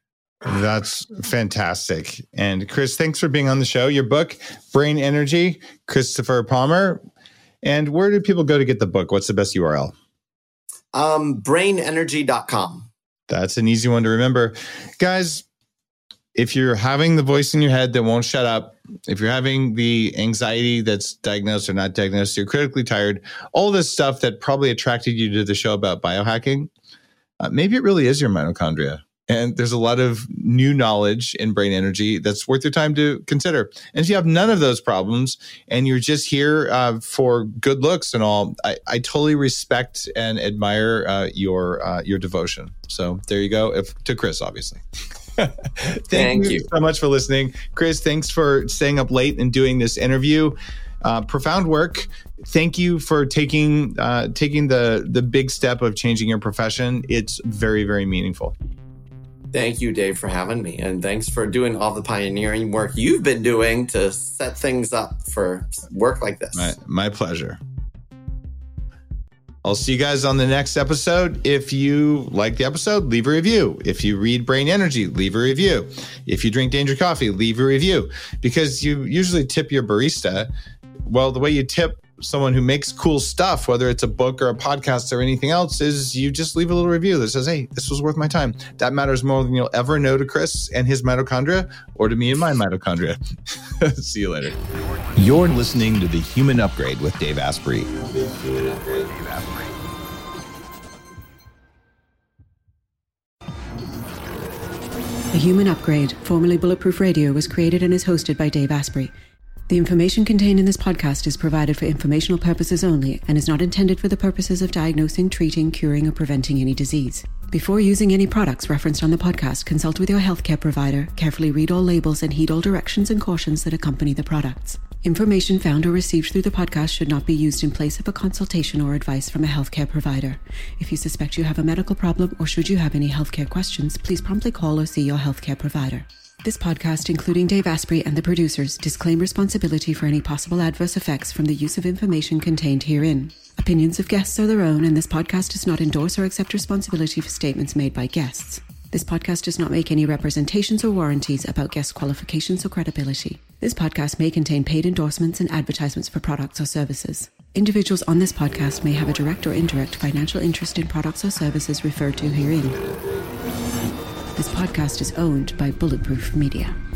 [SPEAKER 1] That's fantastic. And Chris, thanks for being on the show. Your book, Brain Energy, Christopher Palmer. And where do people go to get the book? What's the best U R L?
[SPEAKER 3] Um, brain energy dot com.
[SPEAKER 1] That's an easy one to remember. Guys, if you're having the voice in your head that won't shut up, if you're having the anxiety that's diagnosed or not diagnosed, you're critically tired, all this stuff that probably attracted you to the show about biohacking, uh, maybe it really is your mitochondria. And there's a lot of new knowledge in Brain Energy that's worth your time to consider. And if you have none of those problems and you're just here uh, for good looks and all, I, I totally respect and admire uh, your uh, your devotion. So there you go. If, to Chris, obviously. Thank, Thank you, you so much for listening. Chris, thanks for staying up late and doing this interview. Uh, profound work. Thank you for taking uh, taking the the big step of changing your profession. It's very, very meaningful.
[SPEAKER 3] Thank you, Dave, for having me. And thanks for doing all the pioneering work you've been doing to set things up for work like this.
[SPEAKER 1] My, my pleasure. I'll see you guys on the next episode. If you like the episode, leave a review. If you read Brain Energy, leave a review. If you drink Danger Coffee, leave a review. Because you usually tip your barista. Well, the way you tip someone who makes cool stuff, whether it's a book or a podcast or anything else, is you just leave a little review that says, hey, this was worth my time. That matters more than you'll ever know to Chris and his mitochondria, or to me and my mitochondria. See you later. You're listening to The Human Upgrade with Dave Asprey.
[SPEAKER 7] The Human Upgrade, formerly Bulletproof Radio, was created and is hosted by Dave Asprey. The information contained in this podcast is provided for informational purposes only and is not intended for the purposes of diagnosing, treating, curing, or preventing any disease. Before using any products referenced on the podcast, consult with your healthcare provider, carefully read all labels, and heed all directions and cautions that accompany the products. Information found or received through the podcast should not be used in place of a consultation or advice from a healthcare provider. If you suspect you have a medical problem or should you have any healthcare questions, please promptly call or see your healthcare provider. This podcast, including Dave Asprey and the producers, disclaim responsibility for any possible adverse effects from the use of information contained herein. Opinions of guests are their own, and this podcast does not endorse or accept responsibility for statements made by guests. This podcast does not make any representations or warranties about guest qualifications or credibility. This podcast may contain paid endorsements and advertisements for products or services. Individuals on this podcast may have a direct or indirect financial interest in products or services referred to herein. This podcast is owned by Bulletproof Media.